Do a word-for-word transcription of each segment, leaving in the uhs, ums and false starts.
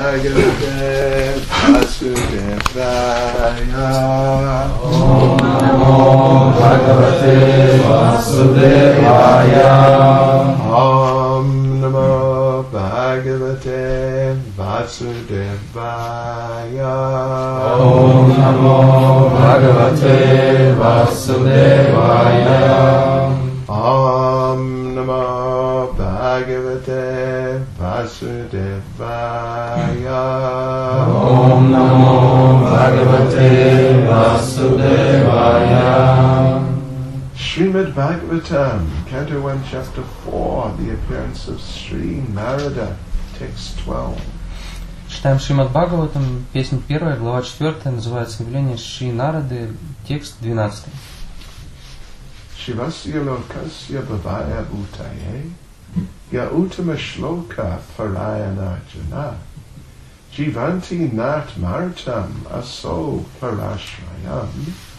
Bhagavate Vasudevaya. Om Namo Bhagavate Vasudevaya. Om Namo Bhagavate Vasudevaya. Om Namo Bhagavate Vasudevaya. Om Namo Bhagavate Vasudevaya. Om Namo Bhagavate Vasudevaya. Srimad Bhagavatam, Canto one, Chapter four, the appearance of Sri Narada, text twelve. Читаем Шримад Бхагаватам, песня первая, глава четвёртая, называется «Явление Шри Нарады», текст двенадцатый. Shivasya lokasya bhavaya bhutaye ya uttama shloka parayana jana jivanti nat martam aso parashrayam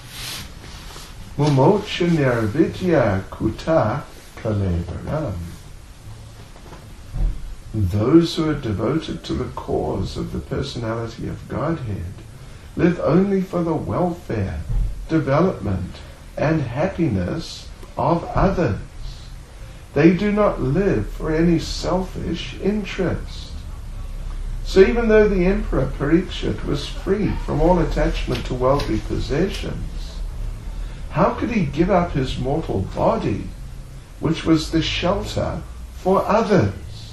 mumocha nirvidya kuta kalevaram. Those who are devoted to the cause of the personality of Godhead live only for the welfare, development, and happiness of others. They do not live for any selfish interest. So even though the Emperor Parikshit was free from all attachment to worldly possessions, how could he give up his mortal body, which was the shelter for others?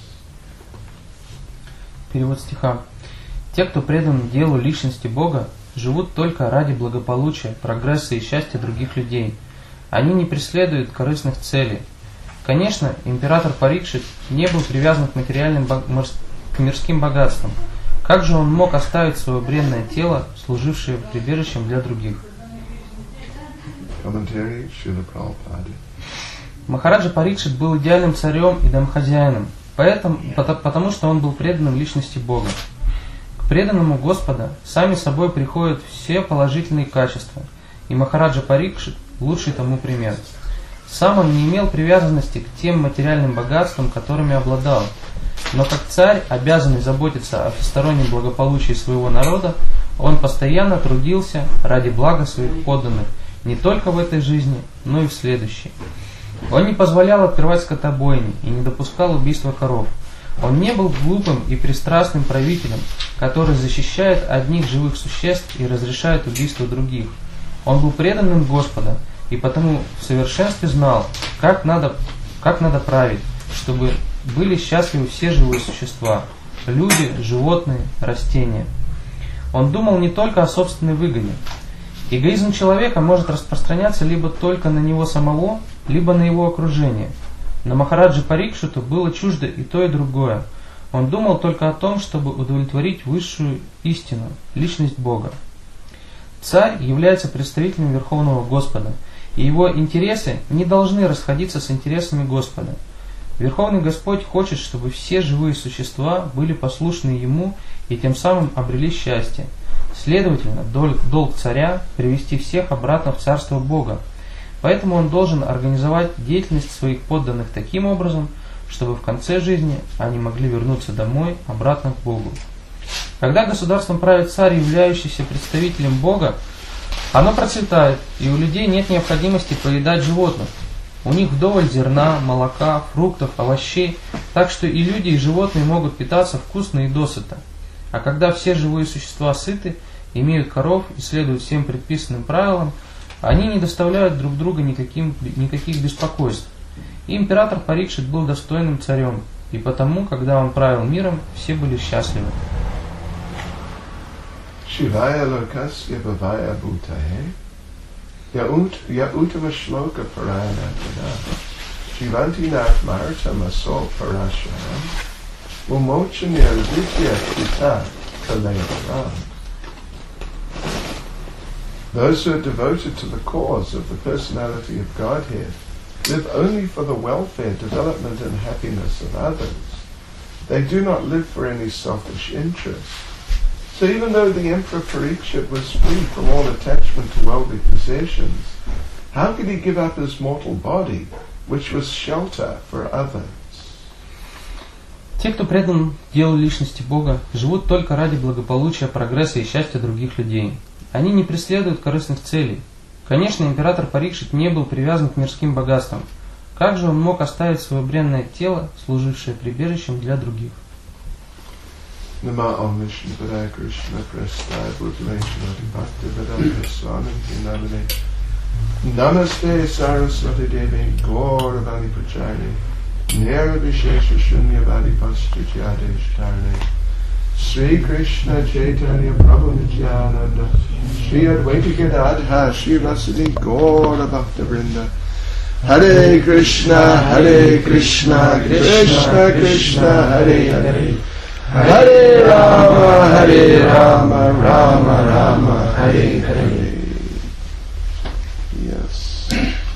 Перевод стиха. Те, кто предан делу личности Бога, живут только ради благополучия, прогресса и счастья других людей. Они не преследуют корыстных целей. Конечно, император Парикшит не был привязан к материальным, к мирским богатствам. Как же он мог оставить свое бренное тело, служившее прибежищем для других? Махараджа Парикшит был идеальным царем и домохозяином, поэтому, потому что он был преданным личности Бога. К преданному Господа сами собой приходят все положительные качества, и Махараджа Парикшит – лучший тому пример. Сам он не имел привязанности к тем материальным богатствам, которыми обладал, но как царь, обязанный заботиться о всестороннем благополучии своего народа, он постоянно трудился ради блага своих подданных не только в этой жизни, но и в следующей. Он не позволял открывать скотобойни и не допускал убийства коров. Он не был глупым и пристрастным правителем, который защищает одних живых существ и разрешает убийство других. Он был преданным Господа и потому в совершенстве знал, как надо, как надо править, чтобы были счастливы все живые существа – люди, животные, растения. Он думал не только о собственной выгоде. Эгоизм человека может распространяться либо только на него самого, либо на его окружение. Но Махараджи Парикшиту было чуждо и то, и другое. Он думал только о том, чтобы удовлетворить высшую истину, личность Бога. Царь является представителем Верховного Господа, и его интересы не должны расходиться с интересами Господа. Верховный Господь хочет, чтобы все живые существа были послушны Ему и тем самым обрели счастье. Следовательно, долг, долг царя – привести всех обратно в Царство Бога. Поэтому он должен организовать деятельность своих подданных таким образом, чтобы в конце жизни они могли вернуться домой, обратно к Богу. Когда государством правит царь, являющийся представителем Бога, оно процветает, и у людей нет необходимости поедать животных. У них вдоволь зерна, молока, фруктов, овощей, так что и люди, и животные могут питаться вкусно и досыта. А когда все живые существа сыты, имеют коров и следуют всем предписанным правилам, они не доставляют друг друга никаким, никаких беспокойств. И император Парикшит был достойным царем, и потому, когда он правил миром, все были счастливы. Shivaya lokasya bhavaya bhutaye ya uttama shloka parayana jana jivanti nat martam aso parashrayam mumocha nirvidya kuta kalevaram. Those who are devoted to the cause of the personality of Godhead live only for the welfare, development, and happiness of others. They do not live for any selfish interest. So even though the Emperor Parikshit was free from all attachment to worldly possessions, how could he give up his mortal body, which was shelter for others? Те, кто предан делу личности Бога, живут только ради благополучия, прогресса и счастья других людей. Они не преследуют корыстных целей. Конечно, император Парикшит не был привязан к мирским богатствам. Как же он мог оставить свое бренное тело, служившее прибежищем для других? Nama Om Vishnu Padaya Krishna Prasthaya Bhutaveshwari Bhaktivedanta Swami Namane Namaste Saraswati Devi Gauravani Pracharne Nirvishesha Shunyavadi Paschityadesh Tarne Sri Krishna Chaitanya Prabhu Nityananda Sri Advaita Gadadha Sri Vasadi Gaura Bhakta Vrinda Hare Krishna Hare Krishna Krishna Krishna Hare Hare Hare Rama Hare Rama Rama Rama Hare Hare. Yes.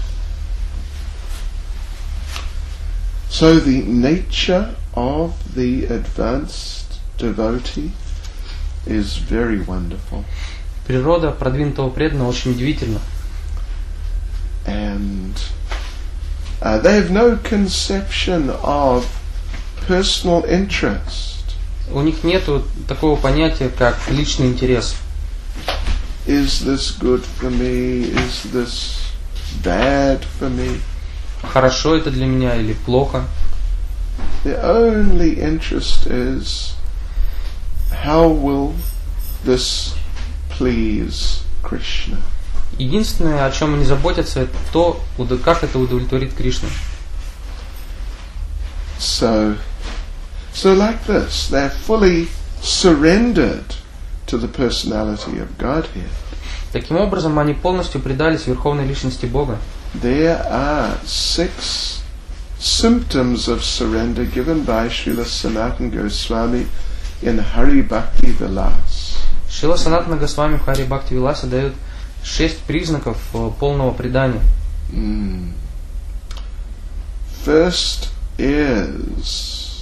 So the nature of the advanced devotee is very wonderful. Природа продвинутого преданного очень удивительна. And uh, they have no conception of personal interest. У них нет такого понятия, как личный интерес. Is this good for me? Is this bad for me? Хорошо это для меня или плохо? The only interest is how will this please Krishna? Единственное, о чем они заботятся, это то, как это удовлетворит Кришну. So, so like this, they're fully surrendered to the personality of Godhead. Таким образом, они полностью предались Верховной Личности Бога. There are six symptoms of surrender given by Srila Sanatana Goswami in Hari Bhakti Vilas. Шрила Санатана Госвами в Хари Бхакти Виласе дает шесть признаков полного предания. Mm. First is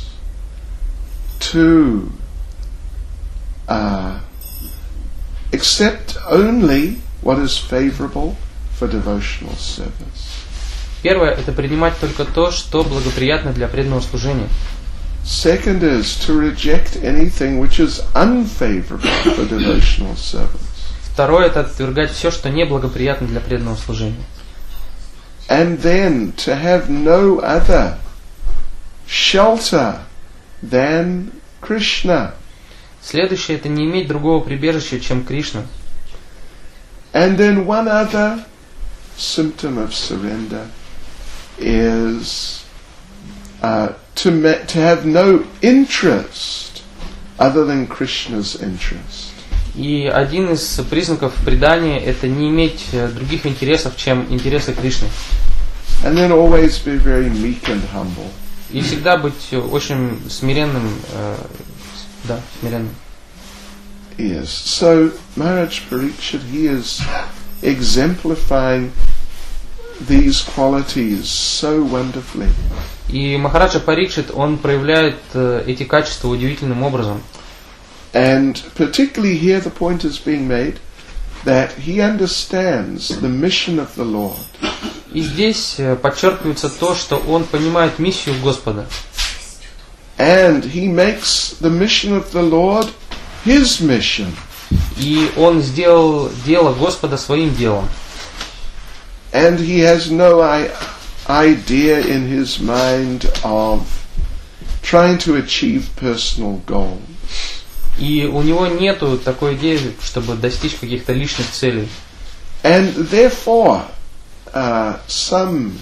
to uh, accept only what is favorable for devotional service. Первое – это принимать только то, что благоприятно для преданного служения. Second is to reject anything which is unfavorable for devotional service. Второе – это отвергать все, что неблагоприятно для преданного служения. And then to have no other shelter than Krishna. Следующее – это не иметь другого прибежища, чем Кришна. And then one other symptom of surrender is uh, to ma- to have no interest other than Krishna's interest. И один из признаков предания – это не иметь других интересов, чем интересы Кришны. And then always be very meek and humble. И всегда быть очень смиренным, э, да, смиренным. Yes. So Maharaj Parikshit, he is exemplifying these qualities so wonderfully. И Махараджа Парикшит, он проявляет э, эти качества удивительным образом. And particularly here the point is being made that he understands the mission of the Lord. И здесь подчеркивается то, что он понимает миссию Господа. And he makes the mission of the Lord his mission. И он сделал дело Господа своим делом. And he has no I- idea in his mind of trying to achieve personal goals. И у него нету такой идеи, чтобы достичь каких-то личных целей. And therefore, uh, some,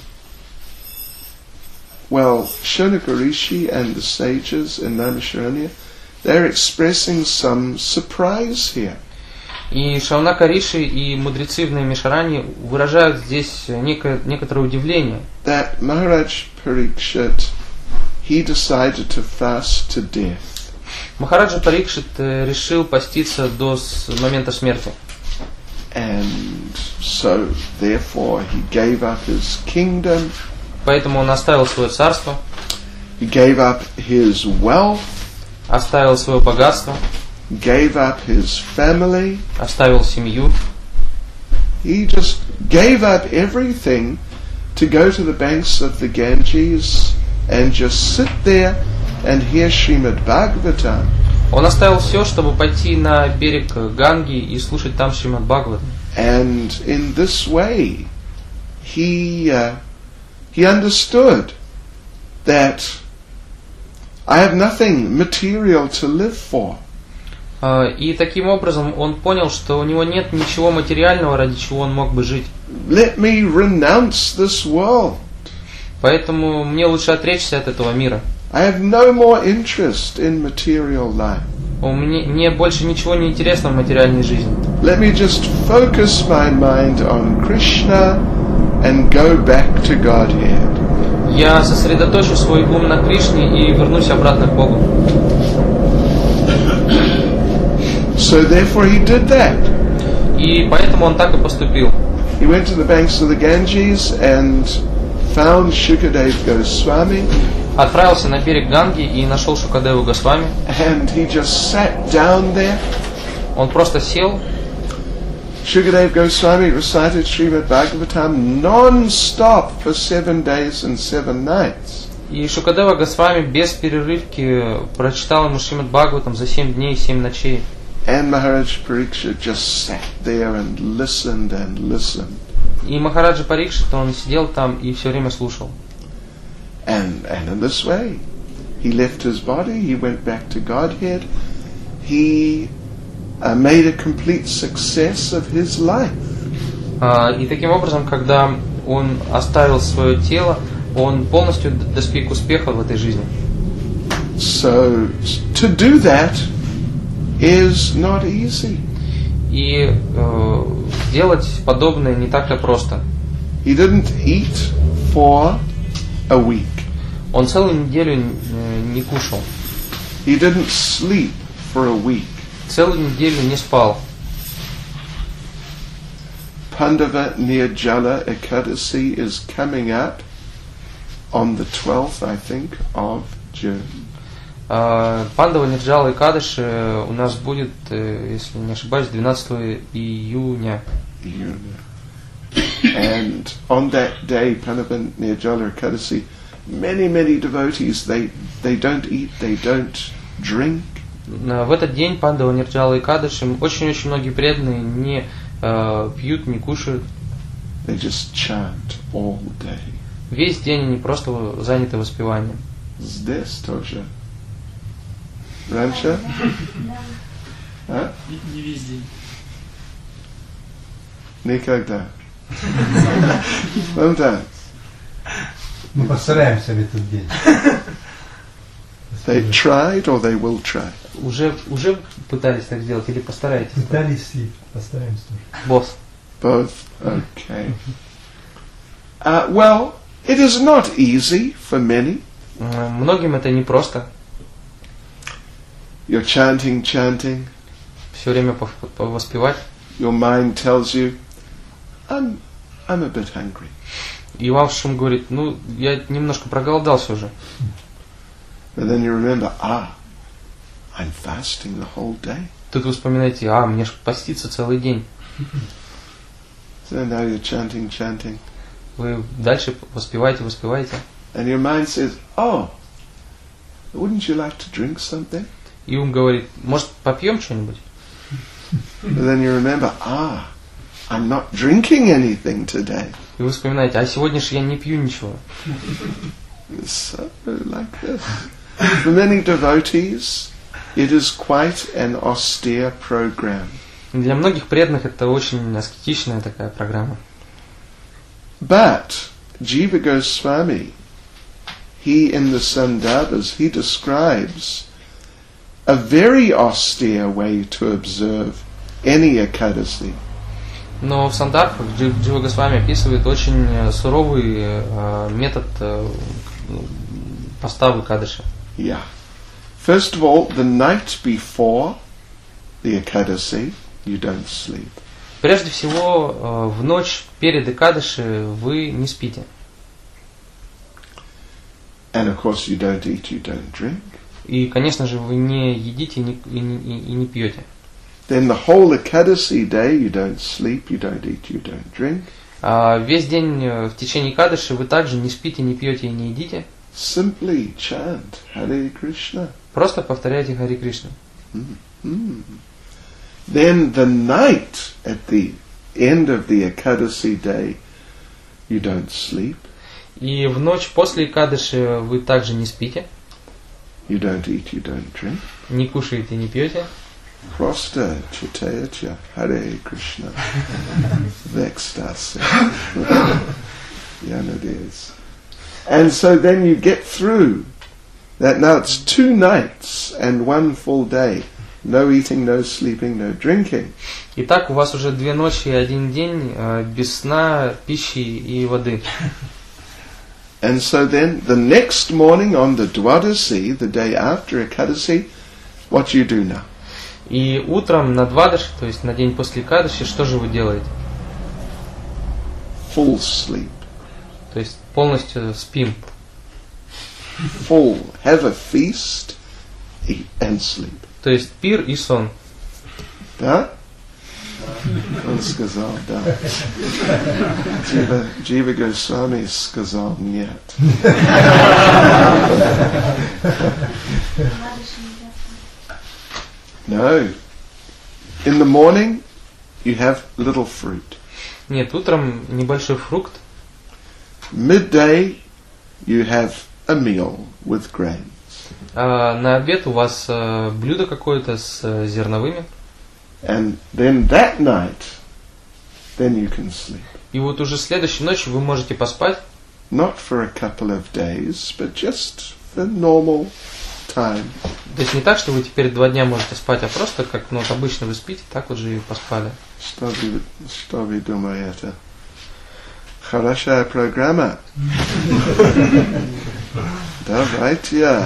well, Shonaka Rishi and the sages in Naimisharanya, they're expressing some surprise here. И Шаунака Риши и мудрецы в Наймишаране выражают здесь некое, некоторое удивление. That Maharaj Parikshit, he decided to fast to death. Махараджа Парикшит решил поститься до момента смерти. And so, therefore, he gave up his kingdom. Поэтому он оставил свое царство, He gave up his wealth. оставил свое богатство, Gave up his family. оставил семью. He just gave up everything to go to the banks of the Ganges and just sit there and hear Srimad Bhagavatam. Он оставил все, чтобы пойти на берег Ганги и слушать там Шримад Бхагаватам. And in this way, he uh, he understood that I have nothing material to live for. И таким образом он понял, что у него нет ничего материального, ради чего он мог бы жить. Let me renounce this world. Поэтому мне лучше отречься от этого мира. I have no more interest in material life. Мне, мне больше ничего не интересно в материальной жизни. Let me just focus my mind on Krishna and go back to Godhead. Я сосредоточу свой ум на Кришне и вернусь обратно к Богу. So therefore he did that. И поэтому он так и поступил. He went to the banks of the Ganges and found Shukadeva Goswami. Отправился на берег Ганги и нашел Шукадеву Госвами. And he just sat down there. Он просто сел. Shukadeva Goswami recited Srimad Bhagavatam non-stop for seven days and seven nights. И Шукадева Госвами без перерывки прочитал ему Шримад Бхагаватам за семь дней и семь ночей. And Maharaj Parikshit just sat there and listened and listened. И Махараджа Парикшит, он сидел там и все время слушал. And, and in this way, he left his body, he went back to Godhead, he uh, made a complete success of his life. И таким образом, когда он оставил свое тело, он полностью достиг успеха в этой жизни. So, to do that is not easy. И э, делать подобное не так-то просто. He didn't eat for a week. Он целую неделю не кушал. He didn't sleep for a week. Целую неделю не спал. Pandava Nirjala Ekadasi is coming up on the twelfth, I think, of June. Пандава Нирджала Экадаши у нас будет, если не ошибаюсь, двенадцатого июня. And on that day, Pandava Nirjala Ekadasi, many, many devotees, they, they don't eat, they don't drink. В этот день Пандава Нирджала Экадаши очень-очень многие преданные не э, пьют, не кушают. They just chant all day. Весь день они просто заняты воспеванием. Здесь тоже. Раньше? А? Не весь день. Никогда. Sometimes. Мы постараемся в этот день. They tried or they will try. Уже, уже пытались так сделать или постараетесь? Пытались и постараемся тоже. Босс. Both? Okay. Uh, well, it is not easy for many. Многим это непросто. You're chanting, chanting. Все время воспевать. Your mind tells you, I'm, I'm a bit hungry. И ваш ум говорит, ну, я немножко проголодался уже. And then you remember, ah, I'm fasting the whole day. Тут вы вспоминаете, а, мне ж поститься целый день. So now you're chanting, chanting. Вы дальше воспеваете, воспеваете. And your mind says, oh, wouldn't you like to drink something? И ум говорит, может, попьем что-нибудь? And then you remember, ah, I'm not drinking anything today. И вы вспоминаете, а сегодня же я не пью ничего. So, like this. For many devotees, it is quite an austere program. Для многих преданных это очень аскетичная такая программа. But Jiva Goswami, he in the Sandarbhas, he describes a very austere way to observe any Ekadasi. Но в Сандарбхах Джива Госвами описывает очень суровый э, метод э, поставы Экадаши. Yeah. First of all, the night before the Ekadasi, you don't sleep. Прежде всего, э, в ночь перед Экадаши вы не спите. And of course you don't eat, you don't drink. И, конечно же, вы не едите и не, и не, и не пьете. Then the whole Ekadasi day, you don't sleep, you don't eat, you don't drink. А весь день в течение Экадаши вы также не спите, не пьете и не едите. simply chant Hare Krishna. Просто повторяйте Хари Кришна. Mm-hmm. Then the night at the end of the Ekadasi day, you don't sleep. И в ночь после Экадаши вы также не спите, You don't eat, you don't drink. не кушаете, не пьете. Prosta Chitayacha Hare Krishna. Vextase. Yanades. And so then you get through that. Now it's two nights and one full day. No eating, no sleeping, no drinking. Итак, у вас уже две ночи и один день э, без сна, пищи и воды. And so then the next morning on the Dwadasi, the day after Ekadasi, what do you do now? И утром на Двадаши, то есть на день после Экадаши, что же вы делаете? Full sleep. То есть полностью спим. Full. Have a feast, eat and sleep. То есть пир и сон. Да? Он сказал, да. Джива, Джива Госвами сказал нет. No. In the morning, you have little fruit. Нет, утром небольшой фрукт. Midday, you have a meal with grain. А на обед у вас э, блюдо какое-то с э, зерновыми. And then that night, then you can sleep. И вот уже следующей ночью вы можете поспать. Not for a couple of days, but just for normal time. То есть не так, что вы теперь два дня можете спать, а просто как ну, вот обычно вы спите, так вот же и поспали. Что вы, что вы думаете? Хорошая программа. Давайте.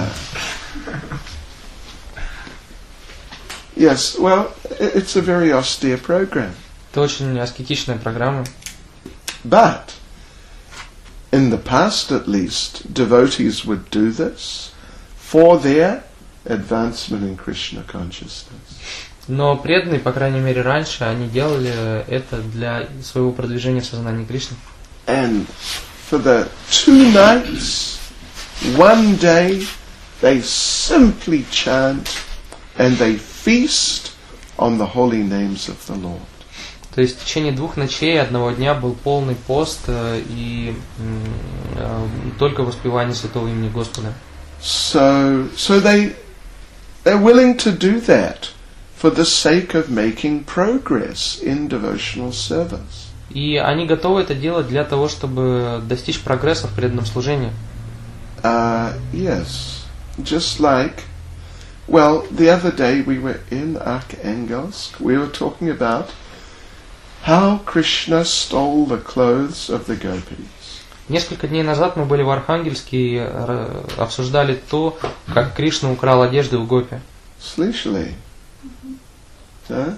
Yes, well, it's a very austere program. Это очень аскетичная программа. But, in the past at least, devotees would do this for their advancement in Krishna consciousness. Но преданные, по крайней мере раньше, они делали это для своего продвижения в сознании Кришны. And for the two nights, one day, they simply chant and they feast on the holy names of the Lord. То есть в течение двух ночей и одного дня был полный пост э, и э, только воспевание святого имени Господа. So, so they they're willing to do that for the sake of making progress in devotional service. И они готовы это делать для того, чтобы достичь прогресса в преданном служении. Uh, yes, just like, well, the other day we were in Arkhangelsk. We were talking about how Krishna stole the clothes of the gopis. Несколько дней назад мы были в Архангельске и обсуждали то, как Кришна украл одежды у гопи. Слышали? Да?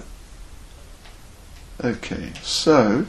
Okay, so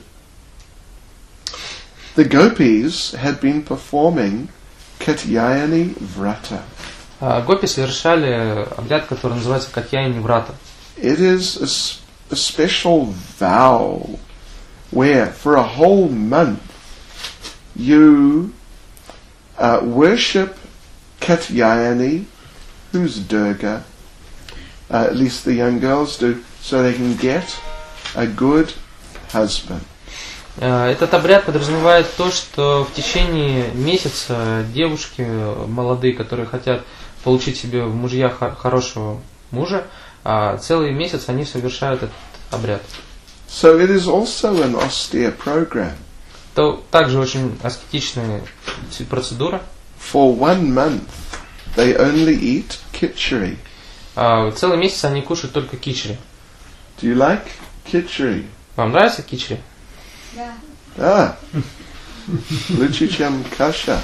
the gopis had been performing Katyayani Vrata. Гопи совершали обряд, который называется Катьяяни Врата. It is a, a special vow where for a whole month you uh, worship Katyayani, who's Durga, uh, at least the young girls do, so they can get a good husband. Этот обряд подразумевает то, что в течение месяца девушки молодые, которые хотят получить себе в мужья хорошего мужа, целый месяц они совершают этот обряд. So it is also an austere program. Это также очень аскетичная процедура. For one month they only eat khichdi. Целый месяц они кушают только кичри. Do you like khichdi? Вам нравится кичри? Да. Ah, лучше, чем каша.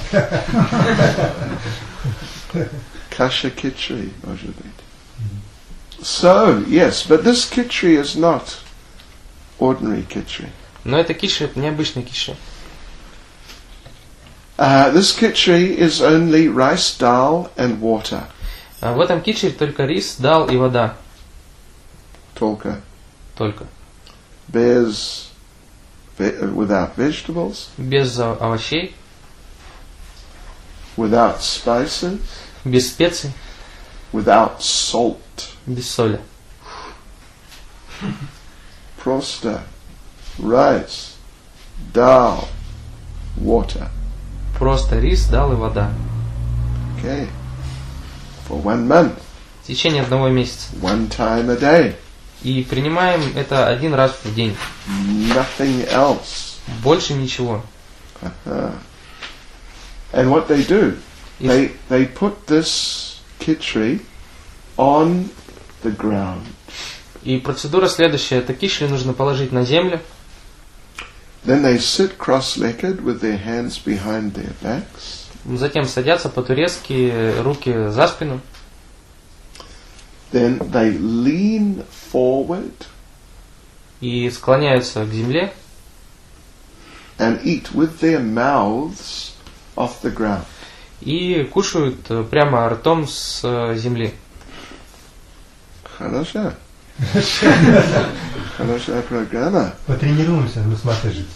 Kasha khichdi, может быть. So, yes, but this khichdi is not ordinary khichdi. Но это кичри, это необычный кичри. Uh, this khichdi is only rice, dal and water. В этом кичри только рис, дал и вода. Только. Только. Без, without vegetables. Без овощей. without spices, без специй, without salt. без соли. Просто rice, dal, water. Просто рис, дал и вода. Okay. For one month, В течение одного месяца. one time a day. И принимаем это один раз в день. Nothing else. Больше ничего. Uh-huh. And what they do, И they they put this khichdi on the ground. И процедура следующая. Это кишли нужно положить на землю. Then they sit cross-legged with their hands behind their backs. Затем садятся по-турецки, руки за спину. Then they lean forward И склоняются к земле. and eat with their mouths off the ground. И кушают прямо ртом с земли. Хорошо. Хорошая программа. Потренируемся, мы с Матой жить.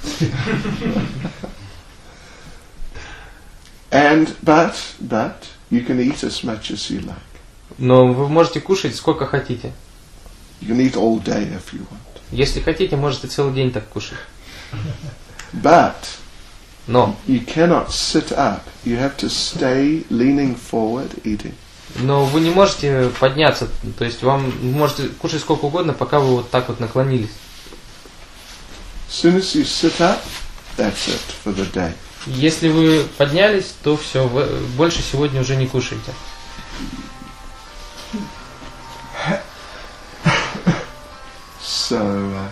And but but you can eat as much as you like. Но вы можете кушать сколько хотите. You can eat all day if you want. Если хотите, можете целый день так кушать. But Но, you cannot sit up. You have to stay leaning forward eating. но вы не можете подняться. То есть вам вы можете кушать сколько угодно, пока вы вот так вот наклонились. As soon as you sit up, that's it for the day. Если вы поднялись, то все, вы больше сегодня уже не кушаете. So uh,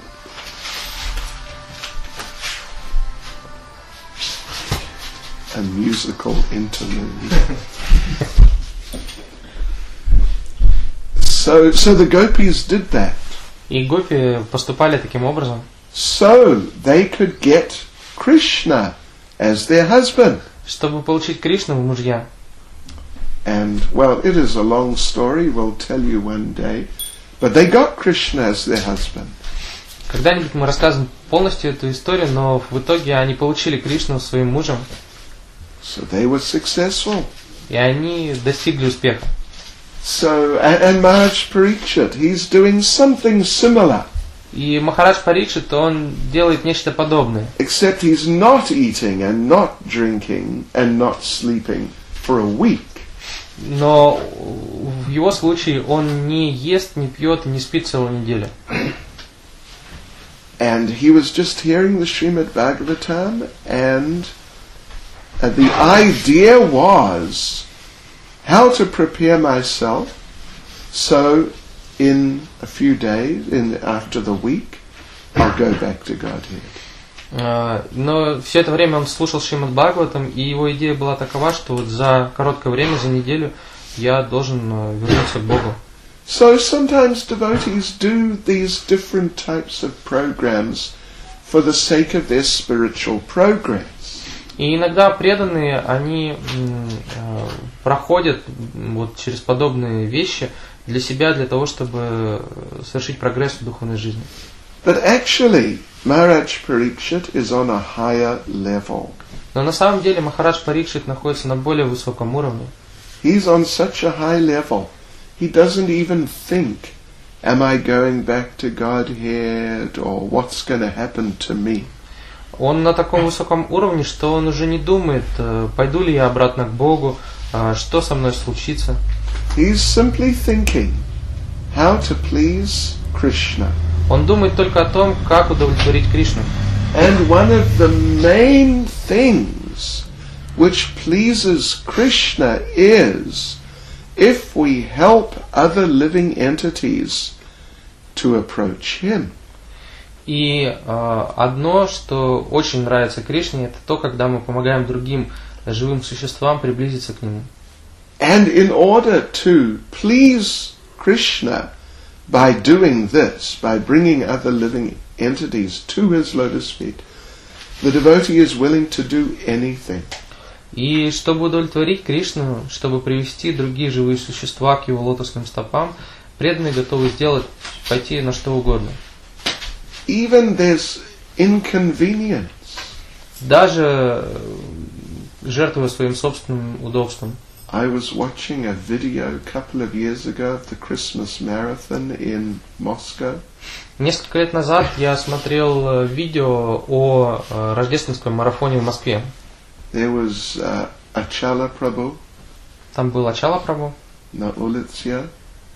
a musical interlude. so so the gopis did that. И гопи поступали таким образом, So they could get Krishna as their husband. чтобы получить Кришну в мужья. And, well, it is a long story, we'll tell you one day. But they got Krishna as their husband. Когда-нибудь мы расскажем полностью эту историю, но в итоге они получили Кришну своим мужем, So they were successful. и они достигли успеха. So, and, and Maharaj Parikshit, he's doing something similar. И Махарадж Парикшит, он делает нечто подобное. Except he's not eating and not drinking and not sleeping for a week. Но в его случае он не ест, не пьет и не спит целую неделю. And he was just hearing the Srimad Bhagavatam, and uh, the idea was how to prepare myself so in a few days, in after the week, I'll go back to Godhead. Но все это время он слушал Шримад Бхагаватам, и его идея была такова, что вот за короткое время, за неделю, я должен вернуться к Богу. So sometimes devotees do these different types of programs for the sake of their spiritual progress. И иногда преданные, они м, э, проходят вот через подобные вещи для себя, для того, чтобы совершить прогресс в духовной жизни. But actually, Maharaj Parikshit is on a higher level. Но на самом деле Махарадж Парикшит находится на более высоком уровне. He's on such a high level, he doesn't even think, am I going back to Godhead, or what's going to happen to me? Он на таком высоком уровне, что он уже не думает, э, пойду ли я обратно к Богу, э, что со мной случится. He's simply thinking how to please Krishna. Он думает только о том, как удовлетворить Кришну. And one of the main things which pleases Krishna is if we help other living entities to approach him. И э, одно, что очень нравится Кришне, это то, когда мы помогаем другим живым существам приблизиться к Нему. And in order to please Krishna by doing this, by bringing other living entities to his lotus feet, the devotee is willing to do anything. И чтобы удовлетворить Кришну, чтобы привести другие живые существа к Его лотосным стопам, преданные готовы сделать, пойти на что угодно. Even there's inconvenience. Даже жертвуя своим собственным удобством. I was watching a video a couple of years ago of the Christmas marathon in Moscow. Несколько лет назад я смотрел видео о э, рождественском марафоне в Москве. There was uh, Achala Prabhu Там был Ачала Прабху, на улице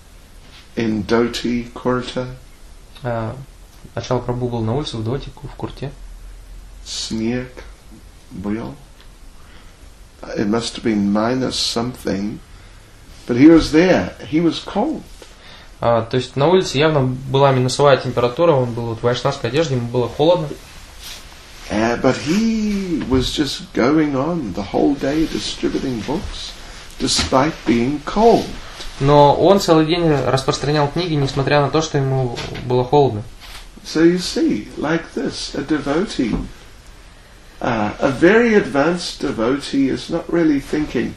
in Dhoti Kurta. э, Ачала Прабху был на улице в Доте, в Курте. Снег был. It must have been minus something, but he was there. He was cold. А, то есть на улице явно была минусовая температура, он был вот в вайшнавской одежде, ему было холодно. Uh, but he was just going on the whole day distributing books, despite being cold. Но он целый день распространял книги, несмотря на то, что ему было холодно. So you see, like this, a devotee, uh, a very advanced devotee is not really thinking,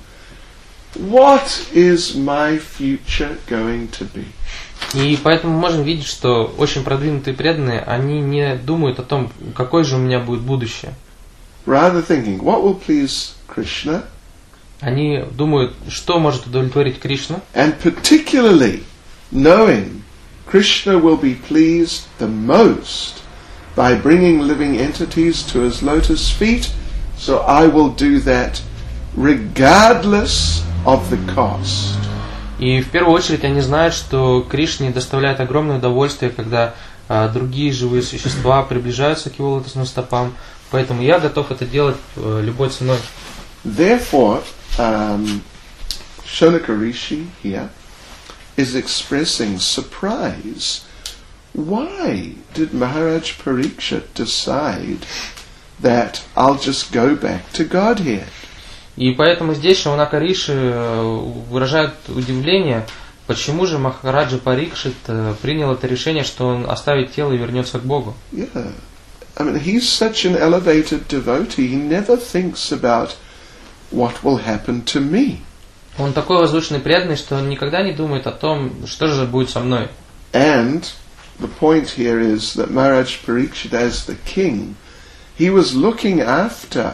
what is my future going to be? И поэтому мы можем видеть, что очень продвинутые преданные, они не думают о том, какое же у меня будет будущее. Rather thinking, what will please Krishna? Они думают, что может удовлетворить Кришну. And particularly knowing Krishna will be pleased the most by bringing living entities to his lotus feet, so I will do that regardless of the cost. И в первую очередь они знают, что Кришне доставляет огромное удовольствие, когда а, другие живые существа приближаются к его лотосным стопам. Поэтому я готов это делать а, любой ценой. Therefore, um, Shonaka Rishi here is expressing surprise. Why did Maharaj Parikshit decide that I'll just go back to Godhead? И поэтому здесь Шаванака Риши выражает удивление, почему же Махараджа Парикшит принял это решение, что он оставит тело и вернется к Богу. Yeah. I mean, he's such an elevated devotee, he never thinks about what will happen to me. Он такой возвышенный преданный, что он никогда не думает о том, что же будет со мной. And the point here is that Maharaj Parikshit, as the king, he was looking after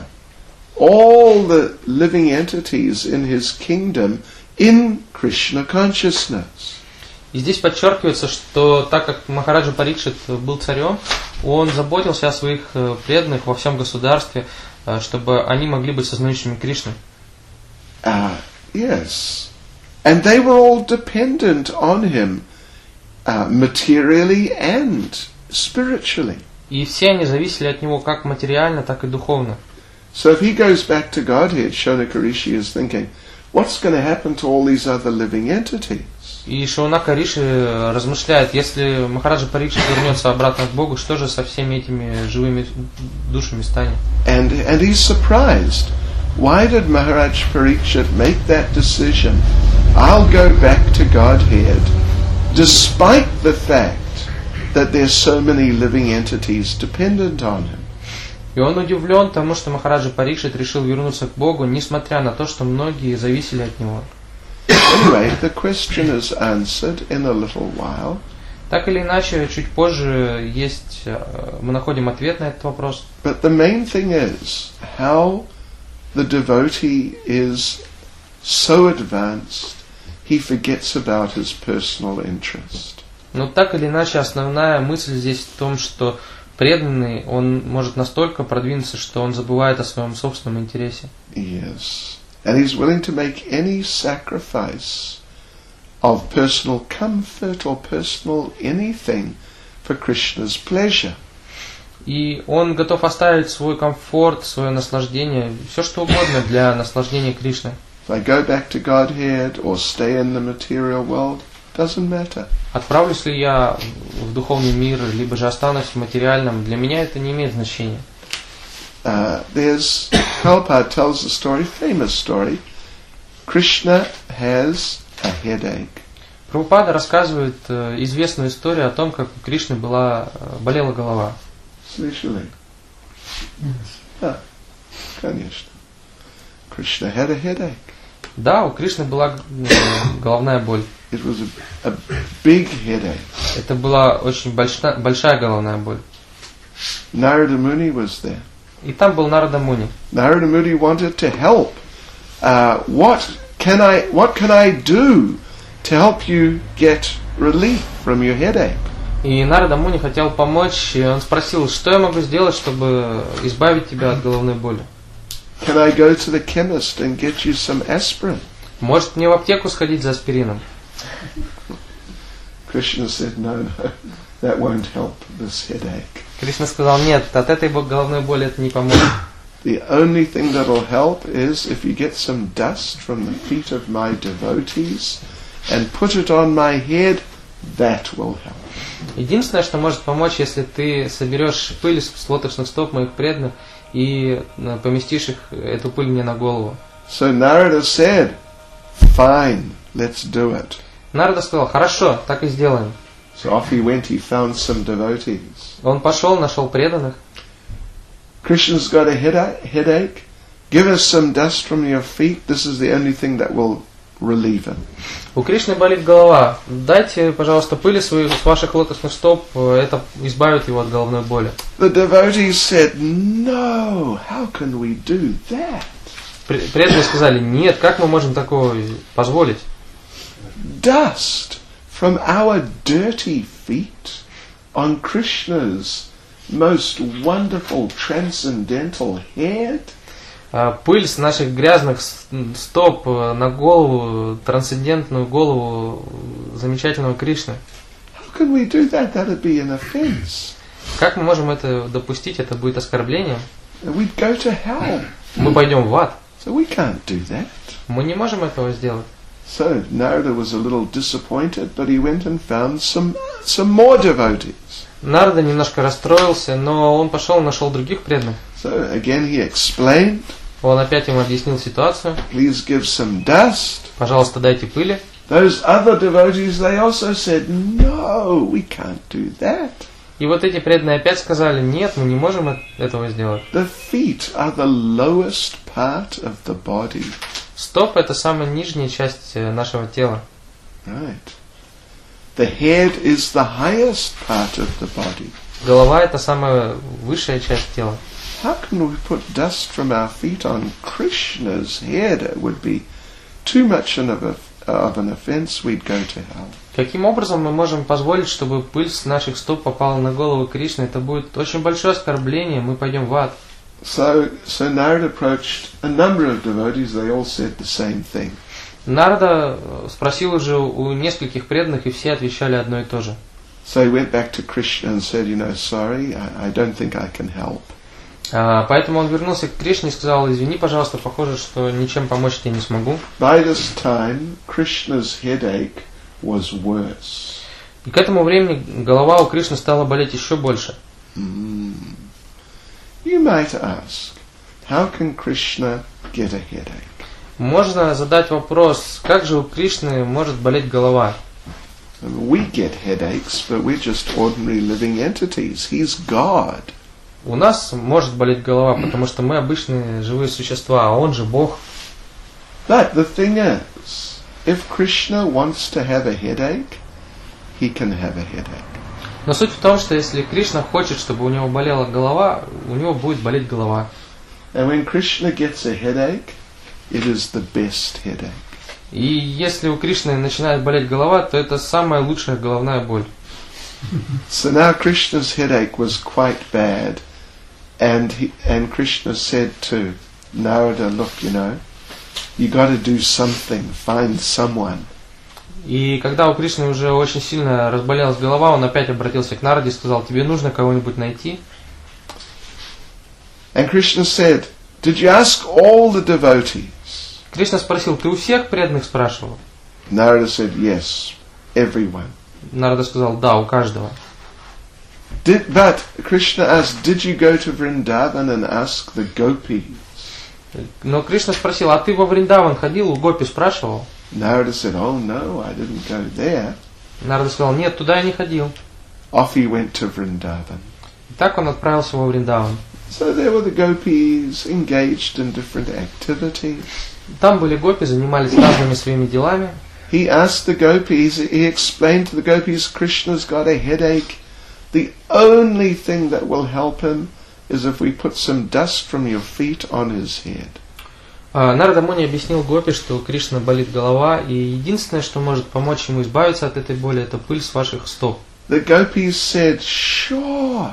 all the living entities in his kingdom in Krishna consciousness. И здесь подчеркивается, что так как Махараджа Парикшит был царем, он заботился о своих преданных во всем государстве, чтобы они могли быть сознающими Кришны. Ah, yes. And they were all dependent on him, uh, materially and spiritually. И все они зависели от него как материально, так и духовно. So if he goes back to Godhead, Shonaka Rishi is thinking, what's going to happen to all these other living entities? И Шаванака Риши размышляет, если Махараджа Парикшит вернется обратно к Богу, что же со всеми этими живыми душами станет? And, and he's surprised. Why did Maharaj Parikshit make that decision? I'll go back to Godhead, despite the fact that there's so many living entities dependent on him. И он удивлен тому, что Махараджа Парикшит решил вернуться к Богу, несмотря на то, что многие зависели от него. Anyway, the question is answered in a little while. Так или иначе, чуть позже есть, мы находим ответ на этот вопрос. But the main thing is how the devotee is so advanced, he forgets about his personal interest. Но так или иначе, основная мысль здесь в том, что преданный, он может настолько продвинуться, что он забывает о своем собственном интересе. Yes. And he's willing to make any sacrifice of personal comfort or personal anything for Krishna's pleasure. И он готов оставить свой комфорт, свое наслаждение, все что угодно для наслаждения Кришны. If I go back to Godhead or stay in the material world, doesn't matter. Отправлюсь ли я в духовный мир, либо же останусь в материальном, для меня это не имеет значения. Uh, there's, Prabhupada tells a story, famous story. Krishna has a headache. Прабхупада рассказывает э, известную историю о том, как у Кришны была, э, болела голова. Слышали? Да, конечно. Krishna had a headache. Да, у Кришны была э, головная боль. It was a, a big headache. Это была очень большая, большая головная боль. Narada Muni was there. И там был Нарада Муни. Narada Muni wanted to help. Uh, what can I what can I do to help you get relief from your headache? И Нарада Муни хотел помочь, и он спросил, что я могу сделать, чтобы избавить тебя от головной боли? Can I go to the chemist and get you some aspirin? Может, мне в аптеку сходить за аспирином? Krishna said, no, no, that won't help this headache. Кришна сказал, нет, от этой головной боли это не поможет. The only thing that will help is if you get some dust from the feet of my devotees and put it on my head, that will help. Единственное, что может помочь, если ты соберешь пыль с лотосных стоп моих преданных и поместишь их, эту пыль мне на голову. So Narada said, fine, let's do it. Нарада сказал, хорошо, так и сделаем. So off he went, he found some devotees. Он пошел, нашел преданных. Krishna's got a headache, headache. Give us some dust from your feet. This is the only thing that will relieve him. У Кришны болит голова. Дайте, пожалуйста, пыли своих, с ваших лотосных стоп, это избавит его от головной боли. The devotees said, no, how can we do that? Преданные сказали, нет, как мы можем такого позволить? Dust from our dirty feet on Krishna's most wonderful transcendental head? Пыль с наших грязных стоп на голову, трансцендентную голову замечательного Кришны. How can we do that? That'd be an offense. Как мы можем это допустить? Это будет оскорблением. We'd go to hell. Мы пойдем в ад. So we can't do that. Мы не можем этого сделать. So Narada was a little disappointed, but he went and found some some more devotees. Нарада немножко расстроился, но он пошел и нашел других преданных. So again he explained. Он опять им объяснил ситуацию. Please give some dust. Пожалуйста, дайте пыли. Those other devotees, they also said, no, we can't do that. И вот эти преданные опять сказали, нет, мы не можем этого сделать. The feet are the lowest part of the body. Стоп – это самая нижняя часть нашего тела. Right. The head is the highest part of the body. Голова – это самая высшая часть тела. How can we put dust from our feet on Krishna's head? It would be too much of, a, of an offense. We'd go to hell. Каким образом мы можем позволить, чтобы пыль с наших стоп попала на голову Кришны? Это будет очень большое оскорбление, мы пойдем в ад. So, so Narada approached a number of devotees. They all said the same thing. Нарада спросил уже у нескольких преданных, и все отвечали одно и то же. So he went back to Krishna and said, you know, sorry, I, I don't think I can help. Uh, поэтому он вернулся к Кришне и сказал, извини, пожалуйста, похоже, что ничем помочь тебе не смогу. By this time, Krishna's headache was worse. И к этому времени голова у Кришны стала болеть еще больше. Mm. You might ask, how can Krishna get a headache? Можно задать вопрос, как же у Кришны может болеть голова? We get headaches, but we're just ordinary living entities. He's God. У нас может болеть голова, потому что мы обычные живые существа, а он же Бог. But the thing is, if Krishna wants to have a headache, he can have a headache. Но суть в том, что если Кришна хочет, чтобы у него болела голова, у него будет болеть голова. And when Krishna gets a headache, it is the best headache. И если у Кришны начинает болеть голова, то это самая лучшая головная боль. So now Krishna's headache was quite bad, and he, and Krishna said to Narada, look, you know, you got to do something, find someone. И когда у Кришны уже очень сильно разболелась голова, он опять обратился к Нараде и сказал, тебе нужно кого-нибудь найти. And Krishna said, did you ask all the devotees? Кришна спросил, ты у всех преданных спрашивал? Narada said, yes, everyone. Нарада сказал, да, у каждого. Did, but Krishna asked, did you go to Vrindavan and ask the gopis? Но Кришна спросил, а ты во Вриндаван ходил, у гопи спрашивал? Narada said, oh no, I didn't go there. Нарада сказал, нет, туда я не ходил. Off he went to Vrindavan. И так он отправился во Вриндаван. So there were the gopis engaged in different activities. Там были гопи, занимались разными своими делами. He asked the gopis, he explained to the gopis, Krishna's got a headache. The only thing that will help him is if we put some dust from your feet on his head. Нарада Муни объяснил Гопи, что у Кришны болит голова, и единственное, что может помочь ему избавиться от этой боли, это пыль с ваших стоп. The gopis said, "Sure,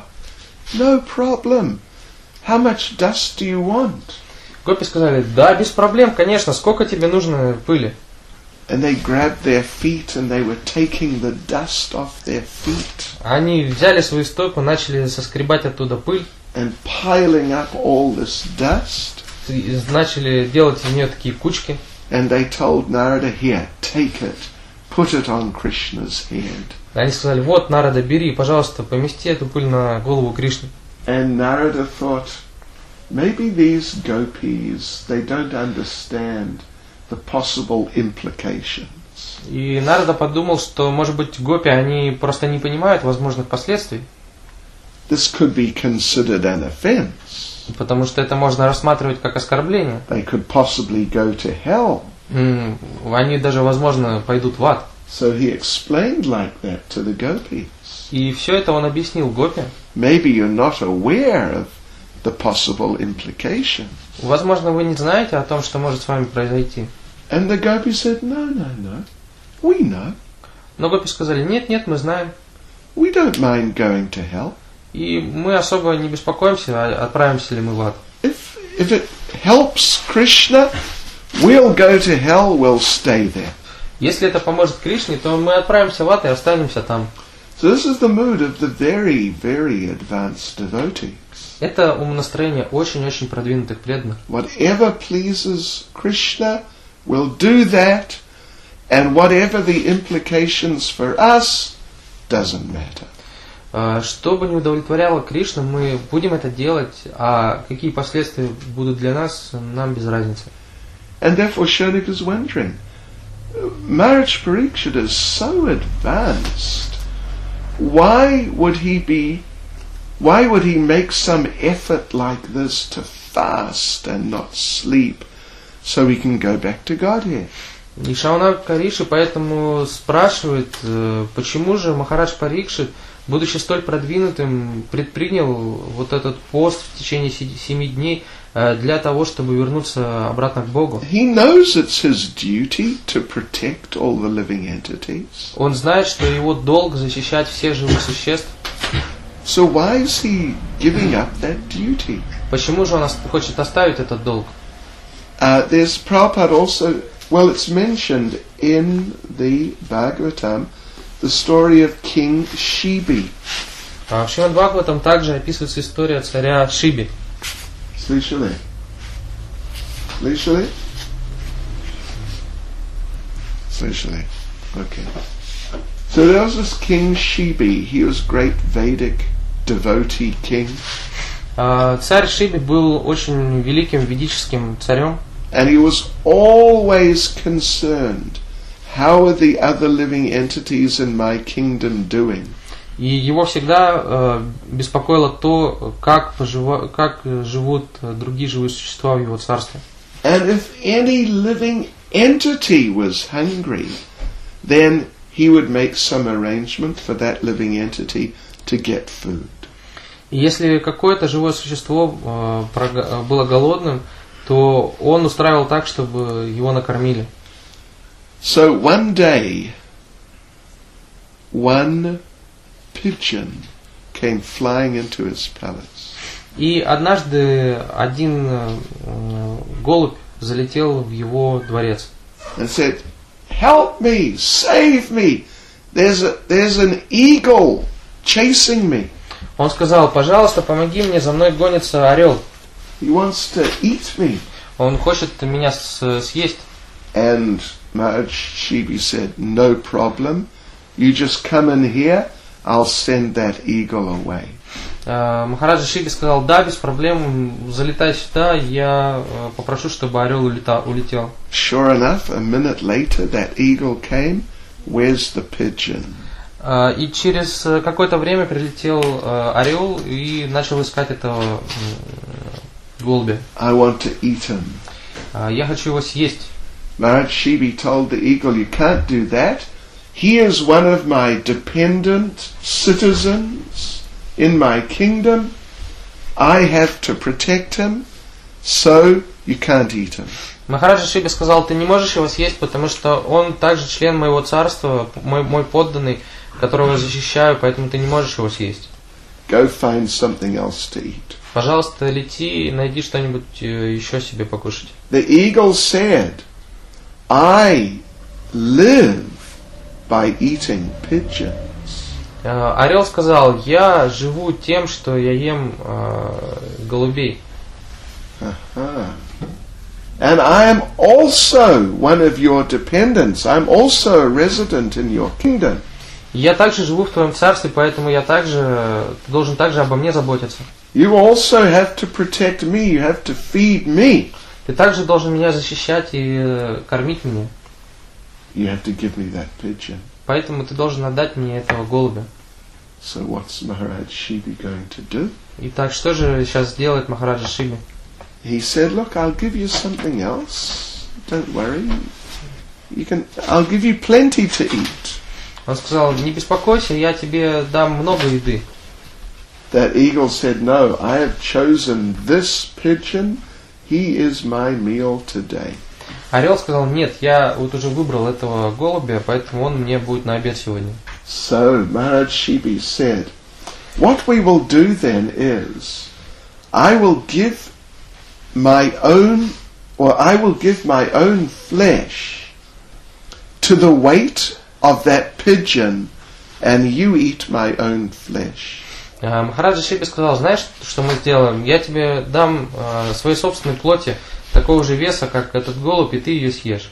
no problem. How much dust do you want?" Гопи сказали: да, без проблем, конечно, сколько тебе нужно пыли? And they grabbed their feet and they were taking the dust off their feet Они взяли свои стопы, начали соскребать оттуда пыль, and piling up all this dust. и начали делать из нее такие кучки. And they told Narada, "Here, take it, put it on Krishna's head." Они сказали: вот, Нарада, бери, пожалуйста, помести эту пыль на голову Кришны. And Narada thought, maybe these gopis, they don't understand the possible implications. И Нарада подумал, что, может быть, гопи, они просто не понимают возможных последствий, This could be considered an offense. потому что это можно рассматривать как оскорбление. They could possibly go to hell. М, Они даже, возможно, пойдут в ад. So he explained like that to the gopis. И все это он объяснил гопи. Maybe you're not aware of the possible implications. Возможно, вы не знаете о том, что может с вами произойти. And the gopis said, no, no, no. We know. Но гопи сказали: нет, нет, мы знаем. We don't mind going to hell. И мы особо не беспокоимся, а отправимся ли мы в ад. If, if it helps Krishna, we'll go to hell, we'll stay there. Если это поможет Кришне, то мы отправимся в ад и останемся там. So this is the mood of the very, very advanced devotees. Это умонастроение очень-очень продвинутых преданных. Whatever pleases Krishna, we'll do that, and whatever the implications for us, doesn't matter. А, Что бы не удовлетворяло Кришну, мы будем это делать, а какие последствия будут для нас, нам без разницы. And therefore Shaunika is wondering, Maharaj Parikshit is so advanced, why would he be, why would he make some effort like this to fast and not sleep so he can go back to Godhead? И Шаунак Риши поэтому спрашивает, э, почему же Махарадж Парикшит, будучи столь продвинутым, предпринял вот этот пост в течение се- семи дней э, для того, чтобы вернуться обратно к Богу. He knows it's his duty to protect all the living entities. Он знает, что его долг защищать всех живых существ. So why is he giving up that duty? Почему же он ос- хочет оставить этот долг? Uh, there's Prabhupada also, well, it's mentioned in the Bhagavatam, the story of King Shibi. А в Шримад Бхагаватам также описывается история царя Шиби. Слышали? Слышали? Слышали. Okay. So there was this King Shibi. He was great Vedic devotee king. А, Царь Шиби был очень великим ведическим царем, And he was always concerned, how are the other living entities in my kingdom doing? и его всегда э, беспокоило то, как, пожива- как живут другие живые существа в его царстве. And if any living entity was hungry, then he would make some arrangement for that living entity to get food. И если какое-то живое существо э, прога- было голодным, то он устраивал так, чтобы его накормили. So one day, one pigeon came flying into his palace. И однажды один э, голубь залетел в его дворец And said, "Help me, save me. There's a, there's an eagle chasing me. Он сказал: пожалуйста, помоги мне, за мной гонится орел. He wants to eat me." Он хочет меня с- съесть. And Maharaj Shibi said, "No problem. You just come in here. I'll send that eagle away." Э, Махараджа Шиби сказал: да, без проблем, залетай сюда, я э, попрошу, чтобы орел улета- улетел. Sure enough, a minute later, that eagle came. Where's the pigeon? Э, И через э, какое-то время прилетел э, орел и начал искать этого э, голубя. I want to eat him. Э, Я хочу его съесть. Maharaj Shibi told the eagle, "You can't do that. He is one of my dependent citizens in my kingdom. I have to protect him, so you can't eat him. Махараджа Шиби сказал, ты не можешь его съесть, потому что он также член моего царства, мой, мой подданный, которого я защищаю, поэтому ты не можешь его съесть. Go find something else to eat. Пожалуйста, лети и найди что-нибудь еще себе покушать. The eagle said, I live by eating pigeons. Орел сказал, я живу тем, что я ем э, голубей. Uh-huh. And I am also one of your dependents. I'm also a resident in your kingdom. Я также живу в твоем царстве, поэтому я также, ты должен также обо мне заботиться. You also have to protect me. You have to feed me. Ты также должен меня защищать и кормить меня. You have to give me that pigeon. Поэтому ты должен отдать мне этого голубя. So what's Maharaj Shibi going to do? Итак, что же сейчас сделает Махараджа Шиби? He said, look, I'll give you something else. Don't worry. You can, I'll give you plenty to eat. Он сказал, не беспокойся, я тебе дам много еды. That eagle said, no, I have chosen this pigeon. He is my meal today. Орел сказал, нет, я вот уже выбрал этого голубя, поэтому он мне будет на обед сегодня. So Maharaj Shibi said, what we will do then is, I will give my own, or I will give my own flesh to the weight of that pigeon, and you eat my own flesh. Махараджа Шиби сказал, знаешь, что мы сделаем? Я тебе дам э, своей собственной плоти такого же веса, как этот голубь, и ты ее съешь.